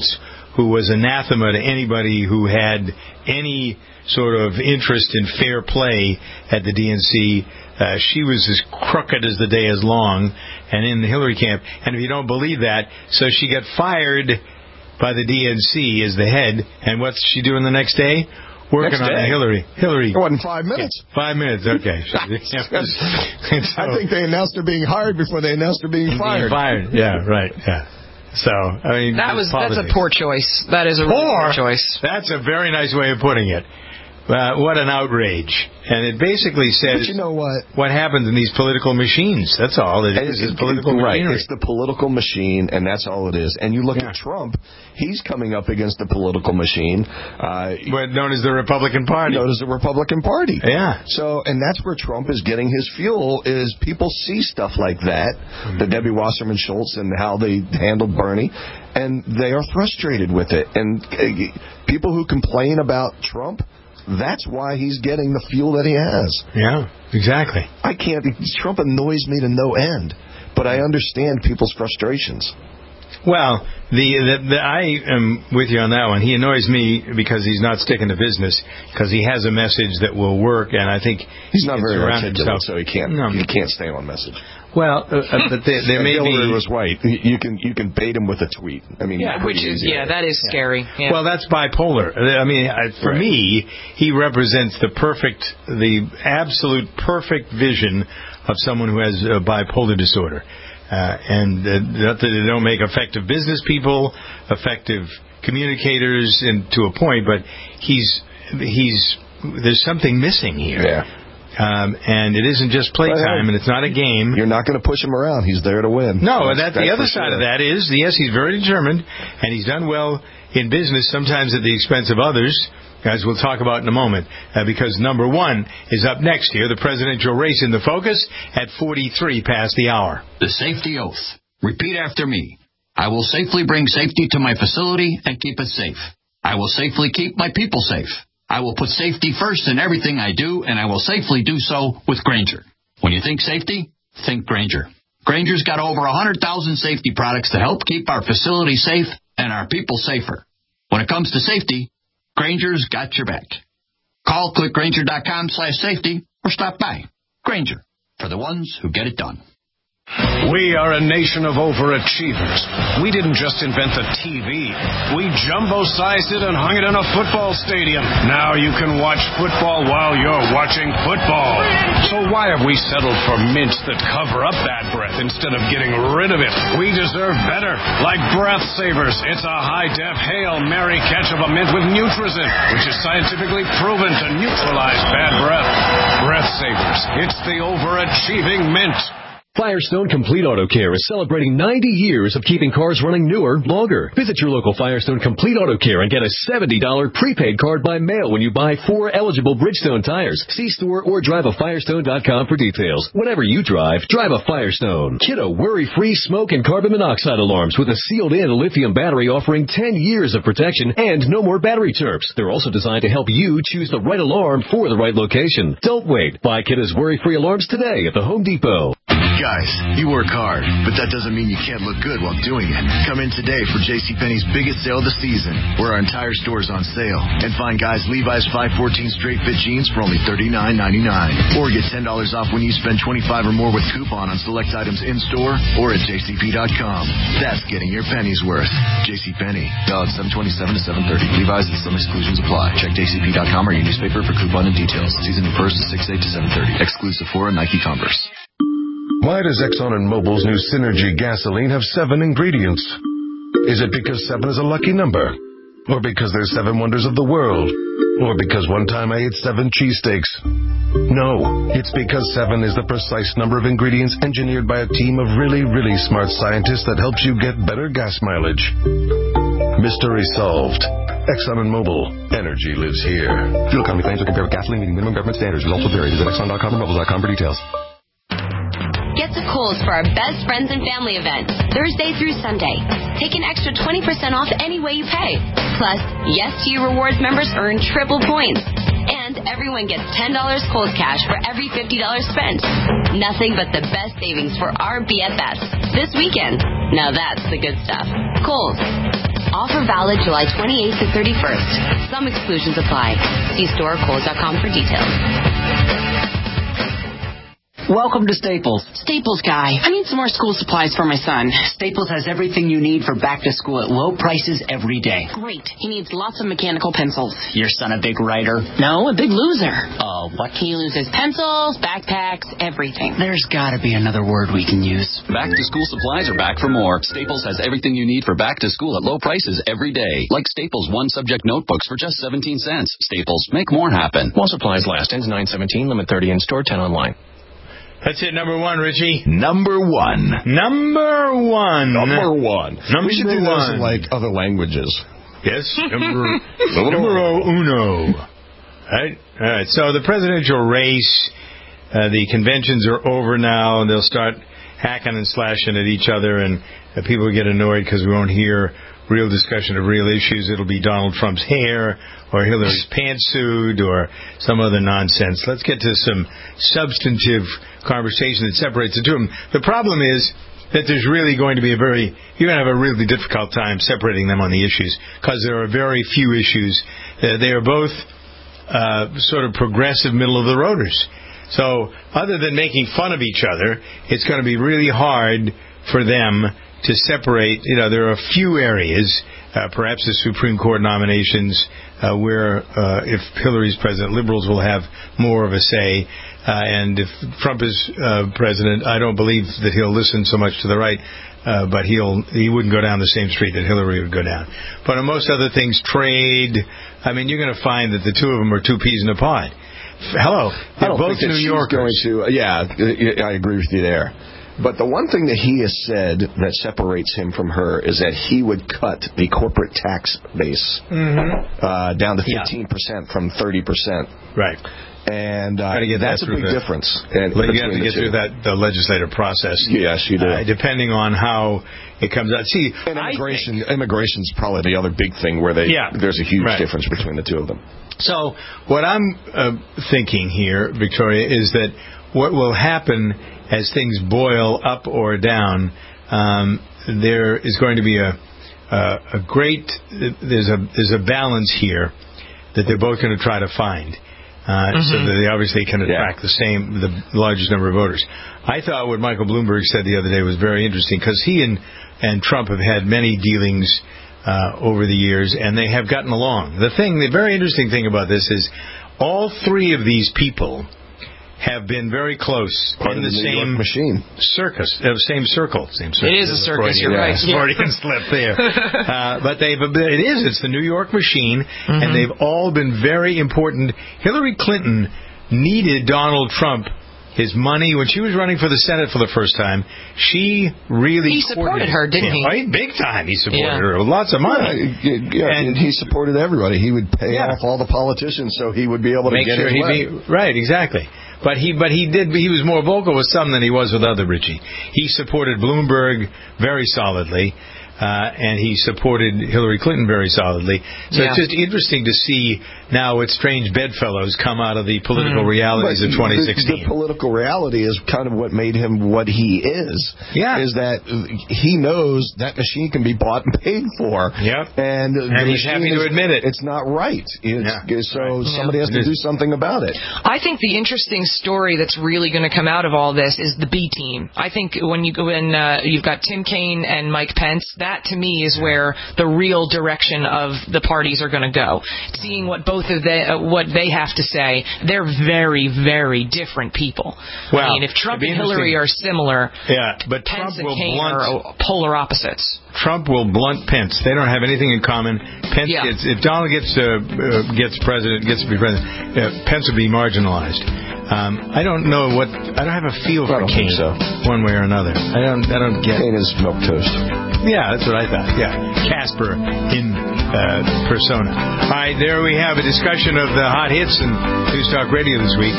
Speaker 2: who was anathema to anybody who had any sort of interest in fair play at the D N C. Uh, she was as crooked as the day is long, and in the Hillary camp. And if you don't believe that, so she got fired by the D N C as the head, and what's she doing the next day? Working
Speaker 4: Next
Speaker 2: on
Speaker 4: day.
Speaker 2: Hillary. Hillary.
Speaker 4: It wasn't five minutes.
Speaker 2: Yeah, five minutes, okay.
Speaker 4: I think they announced her being hired before they announced her being fired.
Speaker 2: Being fired, yeah, right, yeah. So, I mean...
Speaker 5: That was
Speaker 2: politics.
Speaker 5: That's a poor choice. That is a really
Speaker 2: Poor?
Speaker 5: poor choice.
Speaker 2: That's a very nice way of putting it. Uh, what an outrage. And it basically says...
Speaker 4: But you know what?
Speaker 2: What happens in these political machines. That's all it is. It's, it's political
Speaker 4: right.
Speaker 2: machinery.
Speaker 4: It's the political machine, and that's all it is. And you look yeah. at Trump, he's coming up against the political machine. Uh,
Speaker 2: but known as the Republican Party.
Speaker 4: Known as the Republican Party.
Speaker 2: Yeah.
Speaker 4: So, and that's where Trump is getting his fuel, is people see stuff like that, mm-hmm. the Debbie Wasserman Schultz and how they handled Bernie, and they are frustrated with it. And uh, people who complain about Trump, that's why he's getting the fuel that he has.
Speaker 2: Yeah, exactly.
Speaker 4: I can't... Trump annoys me to no end, but I understand people's frustrations.
Speaker 2: Well, the, the, the I am with you on that one. He annoys me because he's not sticking to business, because he has a message that will work, and I think...
Speaker 4: He's not very
Speaker 2: himself.
Speaker 4: articulate, so he can't,
Speaker 2: no.
Speaker 4: he can't stay on message.
Speaker 2: Well, uh, but there, there may
Speaker 4: Hillary
Speaker 2: be...
Speaker 4: was right. You can you can bait him with a tweet. I mean,
Speaker 5: yeah, which is yeah, that is
Speaker 2: yeah.
Speaker 5: scary. Yeah.
Speaker 2: Well, that's bipolar. I mean, for right. me, he represents the perfect, the absolute perfect vision of someone who has a bipolar disorder, uh, and uh, not that they don't make effective business people, effective communicators, and to a point, but he's he's there's something missing here.
Speaker 4: Yeah.
Speaker 2: Um, and it isn't just playtime, and it's not a game.
Speaker 4: You're not going to push him around. He's there to win.
Speaker 2: No,
Speaker 4: that's,
Speaker 2: that, the other side
Speaker 4: sure.
Speaker 2: of that is, yes, he's very determined, and he's done well in business, sometimes at the expense of others, as we'll talk about in a moment, uh, because number one is up next here, the presidential race in the focus at forty-three past the hour.
Speaker 6: The safety oath. Repeat after me. I will safely bring safety to my facility and keep it safe. I will safely keep my people safe. I will put safety first in everything I do, and I will safely do so with Grainger. When you think safety, think Grainger. Grainger's got over one hundred thousand safety products to help keep our facilities safe and our people safer. When it comes to safety, Grainger's got your back. Call clickgrainger.com slash safety or stop by. Grainger, for the ones who get it done.
Speaker 7: We are a nation of overachievers. We didn't just invent the T V. We jumbo-sized it and hung it in a football stadium. Now you can watch football while you're watching football. So why have we settled for mints that cover up bad breath instead of getting rid of it? We deserve better. Like Breath Savers. It's a high-def Hail Mary catch of a mint with Nutrizin, which is scientifically proven to neutralize bad breath. Breath Savers. It's the overachieving mint.
Speaker 1: Firestone Complete Auto Care is celebrating ninety years of keeping cars running newer, longer. Visit your local Firestone Complete Auto Care and get a seventy dollars prepaid card by mail when you buy four eligible Bridgestone tires. See store or drive a firestone dot com for details. Whenever you drive, drive a Firestone. Kiddo worry-free smoke and carbon monoxide alarms with a sealed-in lithium battery offering ten years of protection and no more battery chirps. They're also designed to help you choose the right alarm for the right location. Don't wait. Buy Kiddo's worry-free alarms today at the Home Depot.
Speaker 8: Guys, you work hard, but that doesn't mean you can't look good while doing it. Come in today for JCPenney's biggest sale of the season, where our entire store is on sale. And find guys Levi's five fourteen straight fit jeans for only thirty-nine ninety-nine. Or get ten dollars off when you spend twenty-five dollars or more with coupon on select items in-store or at j c p dot com. That's getting your pennies worth. JCPenney, valid seven twenty-seven to seven thirty. Levi's and some exclusions apply. Check j c p dot com or your newspaper for coupon and details. Season refers to six eight to seven thirty. Exclusive Sephora, Nike, Converse.
Speaker 13: Why does Exxon and Mobil's new Synergy gasoline have seven ingredients? Is it because seven is a lucky number? Or because there's seven wonders of the world? Or because one time I ate seven cheesesteaks? No, it's because seven is the precise number of ingredients engineered by a team of really, really smart scientists that helps you get better gas mileage. Mystery solved. Exxon and Mobil. Energy lives here. Fuel economy claims are compared with gasoline meeting minimum government standards. Results will vary. Visit exxon dot com or mobil dot com for details.
Speaker 9: Get to Kohl's for our best friends and family event, Thursday through Sunday. Take an extra twenty percent off any way you pay. Plus, Yes to You Rewards members earn triple points. And everyone gets ten dollars Kohl's cash for every fifty dollars spent. Nothing but the best savings for our B F Fs this weekend. Now that's the good stuff. Kohl's. Offer valid July twenty-eighth to thirty-first. Some exclusions apply. See store or Kohl's dot com for details.
Speaker 11: Welcome to Staples.
Speaker 14: Staples guy, I need some more school supplies for my son.
Speaker 11: Staples has everything you need for back to school at low prices every day.
Speaker 14: Great. He needs lots of mechanical pencils.
Speaker 11: Your son a big writer?
Speaker 14: No, a big loser.
Speaker 11: Oh, what?
Speaker 14: He loses pencils, backpacks, everything.
Speaker 11: There's got to be another word we can use.
Speaker 15: Back to school supplies are back for more. Staples has everything you need for back to school at low prices every day. Like Staples one subject notebooks for just seventeen cents. Staples, make more happen.
Speaker 1: While supplies last. Ends nine seventeen. Limit thirty in store, ten online.
Speaker 2: That's it, number one, Richie.
Speaker 3: Number one.
Speaker 2: Number one.
Speaker 4: Number one.
Speaker 2: Number
Speaker 4: we should do
Speaker 2: one.
Speaker 4: those in, like, other languages.
Speaker 2: Yes. Number, numero uno. Right? All right. So the presidential race, uh, the conventions are over now, and they'll start hacking and slashing at each other, and uh, people get annoyed because we won't hear real discussion of real issues. It'll be Donald Trump's hair or Hillary's pantsuit or some other nonsense. Let's get to some substantive conversation that separates the two of them. The problem is that there's really going to be a very, you're going to have a really difficult time separating them on the issues because there are very few issues. Uh, they are both uh, sort of progressive middle-of-the-roaders. So other than making fun of each other, it's going to be really hard for them to separate. You know, there are a few areas, uh, perhaps the Supreme Court nominations, uh, where uh, if Hillary's president, liberals will have more of a say. Uh, and if Trump is uh, president, I don't believe that he'll listen so much to the right, uh, but he'll he wouldn't go down the same street that Hillary would go down. But on most other things, trade, I mean, you're going to find that the two of them are two peas in a pod. Hello, they're both New Yorkers.
Speaker 4: Going to, yeah, I agree with you there. But the one thing that he has said that separates him from her is that he would cut the corporate tax base
Speaker 2: mm-hmm.
Speaker 4: uh, down to fifteen percent yeah. from thirty percent.
Speaker 2: Right.
Speaker 4: And uh,
Speaker 2: that
Speaker 4: that's a big
Speaker 2: the,
Speaker 4: difference. And
Speaker 2: you have to get through that the legislative process.
Speaker 4: Yes, you do.
Speaker 2: Uh, depending on how it comes out. See,
Speaker 4: and immigration, immigration is probably the other big thing where they
Speaker 2: yeah,
Speaker 4: there's a huge
Speaker 2: right.
Speaker 4: difference between the two of them.
Speaker 2: So what I'm uh, thinking here, Victoria, is that what will happen as things boil up or down, um, there is going to be a, a, a great there's a there's a balance here that they're both going to try to find, uh, mm-hmm. so that they obviously can attract yeah. the same the largest number of voters. I thought what Michael Bloomberg said the other day was very interesting because he and and Trump have had many dealings uh, over the years, and they have gotten along. The thing, the very interesting thing about this is all three of these people have been very close
Speaker 4: Part
Speaker 2: in the,
Speaker 4: the
Speaker 2: same
Speaker 4: machine
Speaker 2: circus, uh, same circle, same circle.
Speaker 5: It is a circus. You're right.
Speaker 2: Freudian slip there, uh, but they've it is. It's the New York machine, mm-hmm. and they've all been very important. Hillary Clinton needed Donald Trump. His money, when she was running for the Senate for the first time, she really
Speaker 5: He supported her, didn't he?
Speaker 2: Right? Big time he supported
Speaker 5: yeah.
Speaker 2: her with lots of money.
Speaker 4: Yeah, yeah, and he supported everybody. He would pay
Speaker 2: yeah.
Speaker 4: off all the politicians so he would be able to
Speaker 2: Make
Speaker 4: get
Speaker 2: sure
Speaker 4: his
Speaker 2: he'd
Speaker 4: way.
Speaker 2: Be, right, exactly. But he but he did he was more vocal with some than he was with other, Richie. He supported Bloomberg very solidly. Uh, and he supported Hillary Clinton very solidly. So
Speaker 5: yeah.
Speaker 2: it's just interesting to see now what strange bedfellows come out of the political mm. realities
Speaker 4: but
Speaker 2: of twenty sixteen.
Speaker 4: The, the political reality is kind of what made him what he is.
Speaker 2: Yeah.
Speaker 4: Is that he knows that machine can be bought and paid for.
Speaker 2: Yep.
Speaker 4: And,
Speaker 2: and he's happy
Speaker 4: is,
Speaker 2: to admit it.
Speaker 4: It's not right. It's,
Speaker 2: yeah.
Speaker 4: So
Speaker 2: right.
Speaker 4: somebody
Speaker 5: yeah.
Speaker 4: has to do something about it.
Speaker 5: I think the interesting story that's really going to come out of all this is the B team. I think when you go in, uh, you've got Tim Kaine and Mike Pence, that to me is where where the real direction of the parties are going to go. Seeing what both of they, uh, what they have to say, they're very, very different people.
Speaker 2: Well,
Speaker 5: I mean, if Trump and Hillary are similar,
Speaker 2: yeah, but
Speaker 5: Pence
Speaker 2: Trump will
Speaker 5: and Kaine
Speaker 2: blunt,
Speaker 5: are polar opposites.
Speaker 2: Trump will blunt Pence. They don't have anything in common. Pence
Speaker 5: yeah.
Speaker 2: gets, if Donald gets uh, uh, gets president, gets to be president, uh, Pence will be marginalized. Um, I don't know what I don't have a feel for Kaine
Speaker 4: so.
Speaker 2: one way or another. I don't. I don't get.
Speaker 4: Kaine is milk toast.
Speaker 2: Yeah, that's what I thought. Yeah, Casper in uh, persona. All right, there we have a discussion of the hot hits in News Talk Radio this week.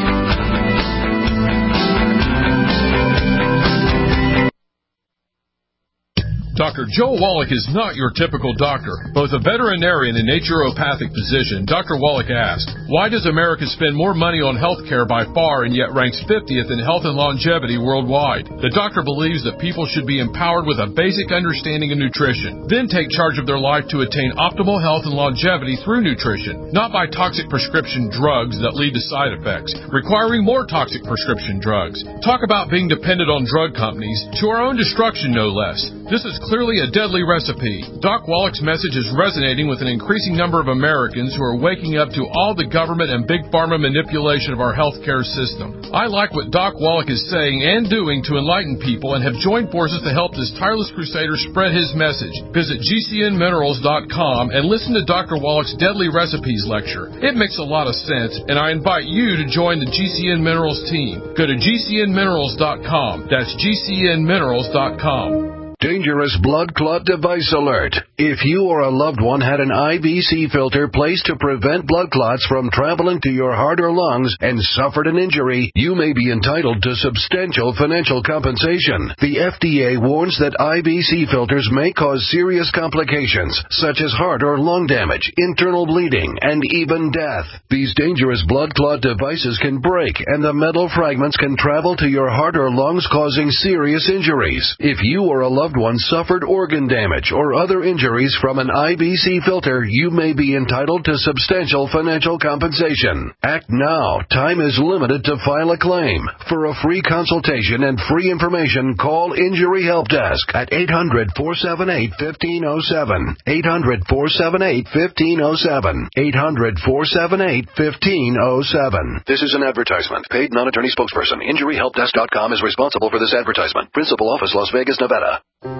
Speaker 12: Doctor Joe Wallach is not your typical doctor. Both a veterinarian and naturopathic physician, Doctor Wallach asked, why does America spend more money on health care by far and yet ranks fiftieth in health and longevity worldwide? The doctor believes that people should be empowered with a basic understanding of nutrition, then take charge of their life to attain optimal health and longevity through nutrition, not by toxic prescription drugs that lead to side effects, requiring more toxic prescription drugs. Talk about being dependent on drug companies, to our own destruction no less. This is clearly a deadly recipe. Doc Wallach's message is resonating with an increasing number of Americans who are waking up to all the government and big pharma manipulation of our healthcare system. I like what Doc Wallach is saying and doing to enlighten people and have joined forces to help this tireless crusader spread his message. Visit G C N minerals dot com and listen to Doctor Wallach's Deadly Recipes lecture. It makes a lot of sense, and I invite you to join the G C N Minerals team. Go to G C N minerals dot com. That's G C N minerals dot com.
Speaker 20: Dangerous blood clot device alert. If you or a loved one had an I V C filter placed to prevent blood clots from traveling to your heart or lungs and suffered an injury, you may be entitled to substantial financial compensation. The F D A warns that I V C filters may cause serious complications, such as heart or lung damage, internal bleeding, and even death. These dangerous blood clot devices can break, and the metal fragments can travel to your heart or lungs, causing serious injuries. If you or a loved one suffered organ damage or other injuries from an I V C filter, you may be entitled to substantial financial compensation. Act now. Time is limited to file a claim. For a free consultation and free information, call Injury Help Desk at eight hundred, four seven eight, one five zero seven. eight hundred, four seven eight, one five zero seven. eight hundred, four seven eight, one five zero seven.
Speaker 16: This is an advertisement. Paid non-attorney spokesperson. Injury Help Desk dot com is responsible for this advertisement. Principal office, Las Vegas, Nevada.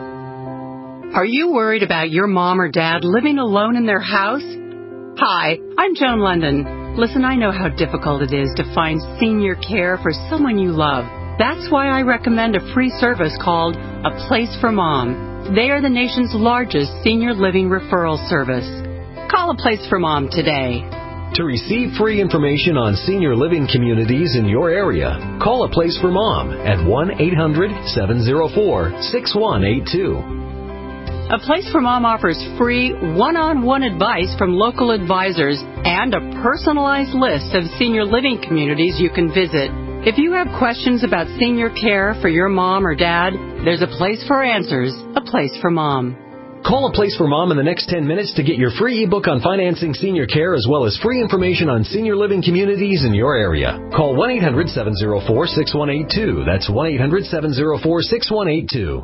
Speaker 17: Are you worried about your mom or dad living alone in their house? Hi, I'm Joan London. Listen, I know how difficult it is to find senior care for someone you love. That's why I recommend a free service called A Place for Mom. They are the nation's largest senior living referral service. Call A Place for Mom today.
Speaker 1: To receive free information on senior living communities in your area, call A Place for Mom at one eight hundred, seven oh four, six one eight two.
Speaker 17: A Place for Mom offers free one-on-one advice from local advisors and a personalized list of senior living communities you can visit. If you have questions about senior care for your mom or dad, there's a place for answers, A Place for Mom.
Speaker 1: Call A Place for Mom in the next ten minutes to get your free ebook on financing senior care as well as free information on senior living communities in your area. Call one eight hundred, seven oh four, six one eight two. That's one eight hundred, seven oh four, six one eight two.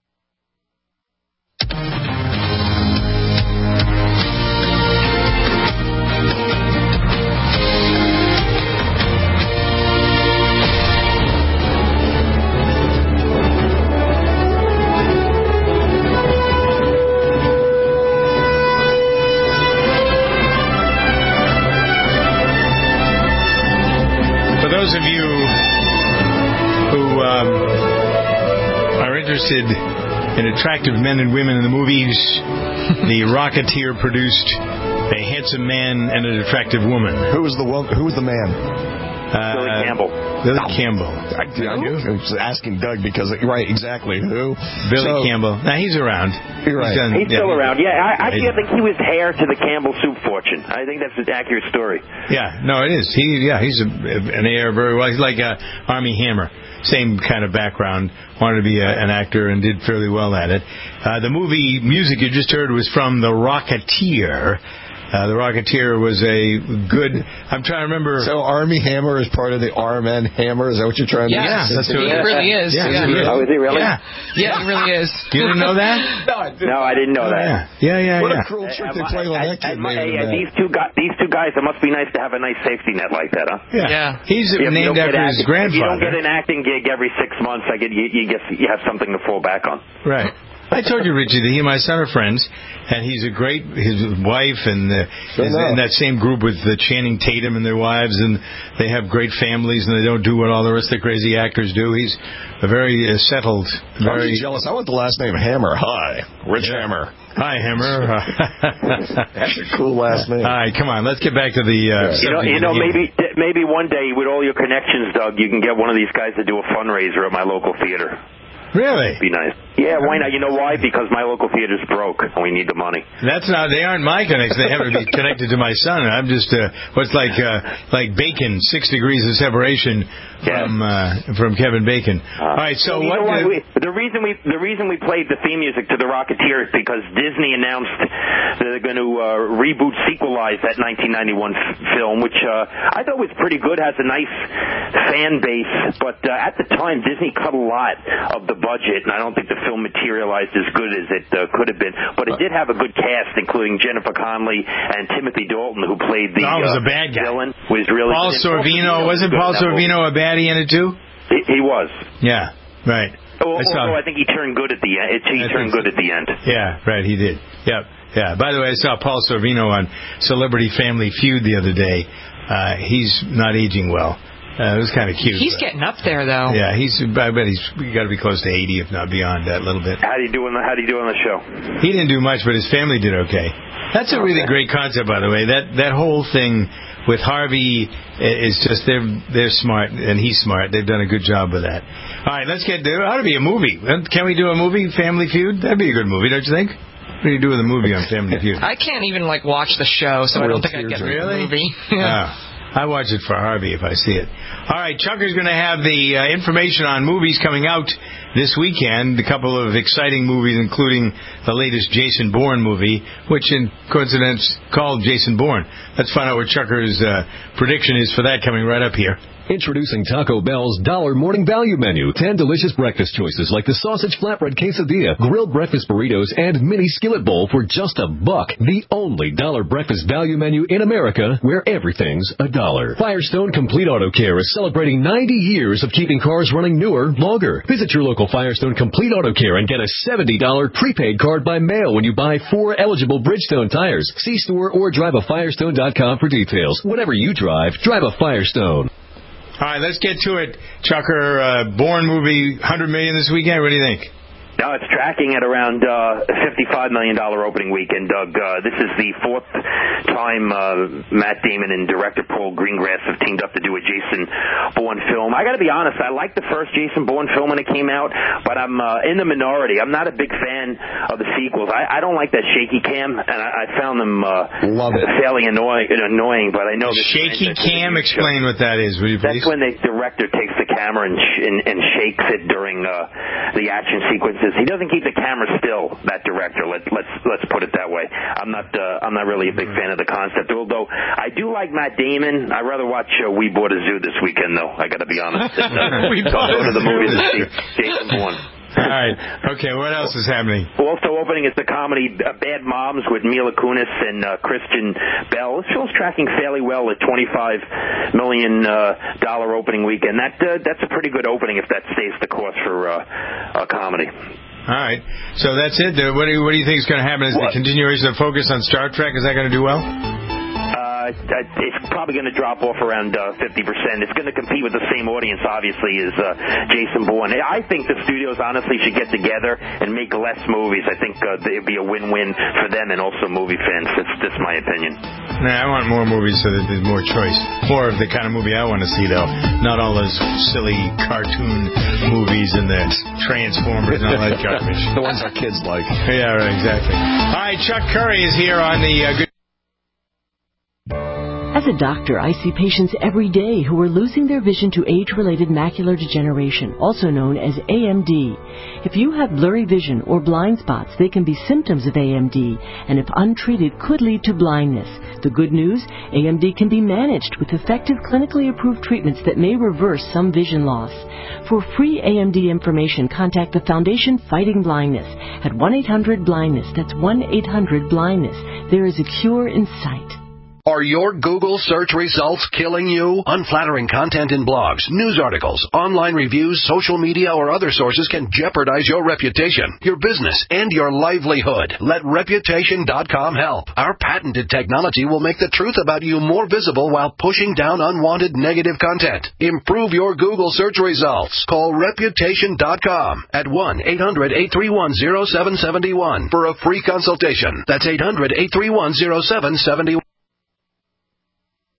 Speaker 2: Those of you who um, are interested in attractive men and women in the movies, The Rocketeer produced a handsome man and an attractive woman.
Speaker 4: Who was the wo- Who was the man?
Speaker 2: Uh,
Speaker 24: Billy Campbell.
Speaker 2: Billy Campbell.
Speaker 4: I, I knew. I was asking Doug because, right, exactly. Who?
Speaker 2: Billy
Speaker 4: so,
Speaker 2: Campbell. Now, he's around.
Speaker 4: You're right.
Speaker 24: He's, done, he's yeah, still around. Yeah, I, I
Speaker 2: yeah.
Speaker 24: think he was heir to the Campbell soup fortune. I think that's an accurate story.
Speaker 2: Yeah, no, it is. He, yeah, he's a, an heir very well. He's like uh, Armie Hammer. Same kind of background. Wanted to be a, an actor and did fairly well at it. Uh, the movie music you just heard was from The Rocketeer. Uh, the Rocketeer was a good... I'm trying to remember...
Speaker 4: So Armie Hammer is part of the R M N Hammer? Is that what you're trying to
Speaker 5: say?
Speaker 2: Yeah,
Speaker 5: that's he it really is.
Speaker 2: Yeah,
Speaker 5: yeah.
Speaker 2: yeah.
Speaker 24: Oh, is he really?
Speaker 2: Yeah,
Speaker 5: yeah he really is.
Speaker 2: You didn't know that?
Speaker 24: no, I didn't. No, I didn't know that.
Speaker 2: Yeah, yeah, yeah.
Speaker 4: What
Speaker 2: yeah.
Speaker 4: a cruel trick they play on that kid.
Speaker 24: Hey, uh, these two guys, these two guys, it must be nice to have a nice safety net like that, huh?
Speaker 2: Yeah.
Speaker 5: yeah.
Speaker 2: He's
Speaker 24: if
Speaker 2: named after his
Speaker 24: acting,
Speaker 2: grandfather.
Speaker 24: If you don't get an acting gig every six months, I get you, you get you have something to fall back on.
Speaker 2: Right. I told you, Richie, that he and my son are friends, and he's a great, his wife, and uh, is in that same group with uh, Channing Tatum and their wives, and they have great families, and they don't do what all the rest of the crazy actors do. He's a very uh, settled, very...
Speaker 4: I'm jealous. I want the last name Hammer. Hi, Rich yeah. Hammer.
Speaker 2: Hi, Hammer.
Speaker 4: That's a cool last name.
Speaker 2: All right, come on, let's get back to the... Uh,
Speaker 24: you know, you know maybe maybe one day, with all your connections, Doug, you can get one of these guys to do a fundraiser at my local theater.
Speaker 2: Really?
Speaker 24: Be nice. Yeah, why not? You know why? Because my local theater's broke, and we need the money.
Speaker 2: That's not. They aren't my connections. They have to be connected to my son. I'm just uh, what's like uh, like Bacon, six degrees of separation from uh, from Kevin Bacon. All right. So
Speaker 24: well,
Speaker 2: what?
Speaker 24: Know
Speaker 2: the,
Speaker 24: we, the reason we the reason we played the theme music to The Rocketeer is because Disney announced that they're going to uh, reboot, sequelize that nineteen ninety-one f- film, which uh, I thought was pretty good. Has a nice fan base, but uh, at the time Disney cut a lot of the budget, and I don't think the film materialized as good as it uh, could have been, but it did have a good cast, including Jennifer Connelly and Timothy Dalton, who played the
Speaker 2: no, was
Speaker 24: uh,
Speaker 2: a bad guy.
Speaker 24: villain. Was really
Speaker 2: Paul
Speaker 24: good.
Speaker 2: Sorvino wasn't Paul Sorvino a baddie in it too?
Speaker 24: He, he was.
Speaker 2: Yeah, right.
Speaker 24: Oh,
Speaker 2: I saw
Speaker 24: although I think he turned good at the end. It, he
Speaker 2: I
Speaker 24: turned good
Speaker 2: so.
Speaker 24: at the end.
Speaker 2: Yeah, right. He did. Yep. Yeah. By the way, I saw Paul Sorvino on Celebrity Family Feud the other day. Uh, he's not aging well. Uh, it was kind of cute.
Speaker 5: He's
Speaker 2: but,
Speaker 5: getting up there, though.
Speaker 2: Yeah, he's. I bet he's got to be close to eighty, if not beyond that, a little bit.
Speaker 24: How do you do on the How do you do on the show?
Speaker 2: He didn't do much, but his family did okay. That's a really great concept, by the way. That that whole thing with Harvey is just they're they're smart and he's smart. They've done a good job with that. All right, let's get there. Ought to be a movie. Can we do a movie, Family Feud? That'd be a good movie, don't you think? What do you do with a movie on Family Feud?
Speaker 5: I can't even like watch the show, so I don't think I'd get
Speaker 2: really?
Speaker 5: the movie.
Speaker 2: Yeah. Oh. I watch it for Harvey if I see it. All right, Chucker's going to have the uh, information on movies coming out this weekend. A couple of exciting movies, including the latest Jason Bourne movie, which in coincidence called Jason Bourne. Let's find out what Chucker's uh, prediction is for that coming right up here.
Speaker 1: Introducing Taco Bell's Dollar Morning Value Menu. Ten delicious breakfast choices like the sausage flatbread quesadilla, grilled breakfast burritos, and mini skillet bowl for just a buck. The only dollar breakfast value menu in America where everything's a dollar. Firestone Complete Auto Care is celebrating ninety years of keeping cars running newer, longer. Visit your local Firestone Complete Auto Care and get a seventy dollars prepaid card by mail when you buy four eligible Bridgestone tires. See store or drive a firestone dot com for details. Whatever you drive, drive a Firestone.
Speaker 2: All right, let's get to it. Chucker, uh, Bourne movie, one hundred million dollars this weekend. What do you think?
Speaker 24: No, it's tracking at around uh, fifty-five million dollars opening weekend, Doug. Uh, this is the fourth time uh, Matt Damon and director Paul Greengrass have teamed up to do a Jason Bourne film. I got to be honest, I liked the first Jason Bourne film when it came out, but I'm uh, in the minority. I'm not a big fan of the sequels. I, I don't like that shaky cam, and I, I found them uh,
Speaker 4: Love it.
Speaker 24: fairly annoying, annoying, but I know this
Speaker 2: shaky cam, explain what that is, will you please?
Speaker 24: That's when the director takes the camera and, sh- and, and shakes it during uh, the action sequences. He doesn't keep the camera still, that director. Let, let's let's put it that way. I'm not uh, I'm not really a big fan of the concept. Although I do like Matt Damon. I'd rather watch uh, We Bought a Zoo this weekend, though. I got to be honest. And, uh,
Speaker 2: we
Speaker 24: so
Speaker 2: bought
Speaker 24: go
Speaker 2: a
Speaker 24: to the
Speaker 2: zoo.
Speaker 24: movies to see Jason Bourne.
Speaker 2: All right. Okay, what else is happening?
Speaker 24: Also opening is the comedy uh, Bad Moms with Mila Kunis and uh, Christian Bell. This film's tracking fairly well at twenty-five million dollars uh, opening weekend. That uh, that's a pretty good opening if that stays the course for uh, a comedy.
Speaker 2: All right. So that's it. What do you, what do you think is going to happen? Is what? The continuation of focus on Star Trek, is that going to do well?
Speaker 24: Uh, it's probably going to drop off around uh, fifty percent. It's going to compete with the same audience, obviously, as uh, Jason Bourne. I think the studios honestly should get together and make less movies. I think uh, it'd be a win-win for them and also movie fans. That's just my opinion.
Speaker 2: Nah, I want more movies so that there's more choice. More of the kind of movie I want to see, though. Not all those silly cartoon movies and the Transformers and all that garbage.
Speaker 4: The ones our kids like.
Speaker 2: Yeah, right, exactly. All right, Chuck Curry is here on the uh, good.
Speaker 18: As a doctor, I see patients every day who are losing their vision to age-related macular degeneration, also known as A M D. If you have blurry vision or blind spots, they can be symptoms of A M D, and if untreated, could lead to blindness. The good news, A M D can be managed with effective clinically approved treatments that may reverse some vision loss. For free A M D information, contact the Foundation Fighting Blindness at one eight hundred blindness. That's one eight hundred blindness. There is a cure in sight.
Speaker 20: Are your Google search results killing you? Unflattering content in blogs, news articles, online reviews, social media, or other sources can jeopardize your reputation, your business, and your livelihood. Let Reputation dot com help. Our patented technology will make the truth about you more visible while pushing down unwanted negative content. Improve your Google search results. Call Reputation dot com at one eight hundred eight three one zero seven seven one for a free consultation. That's eight hundred eight three one zero seven seven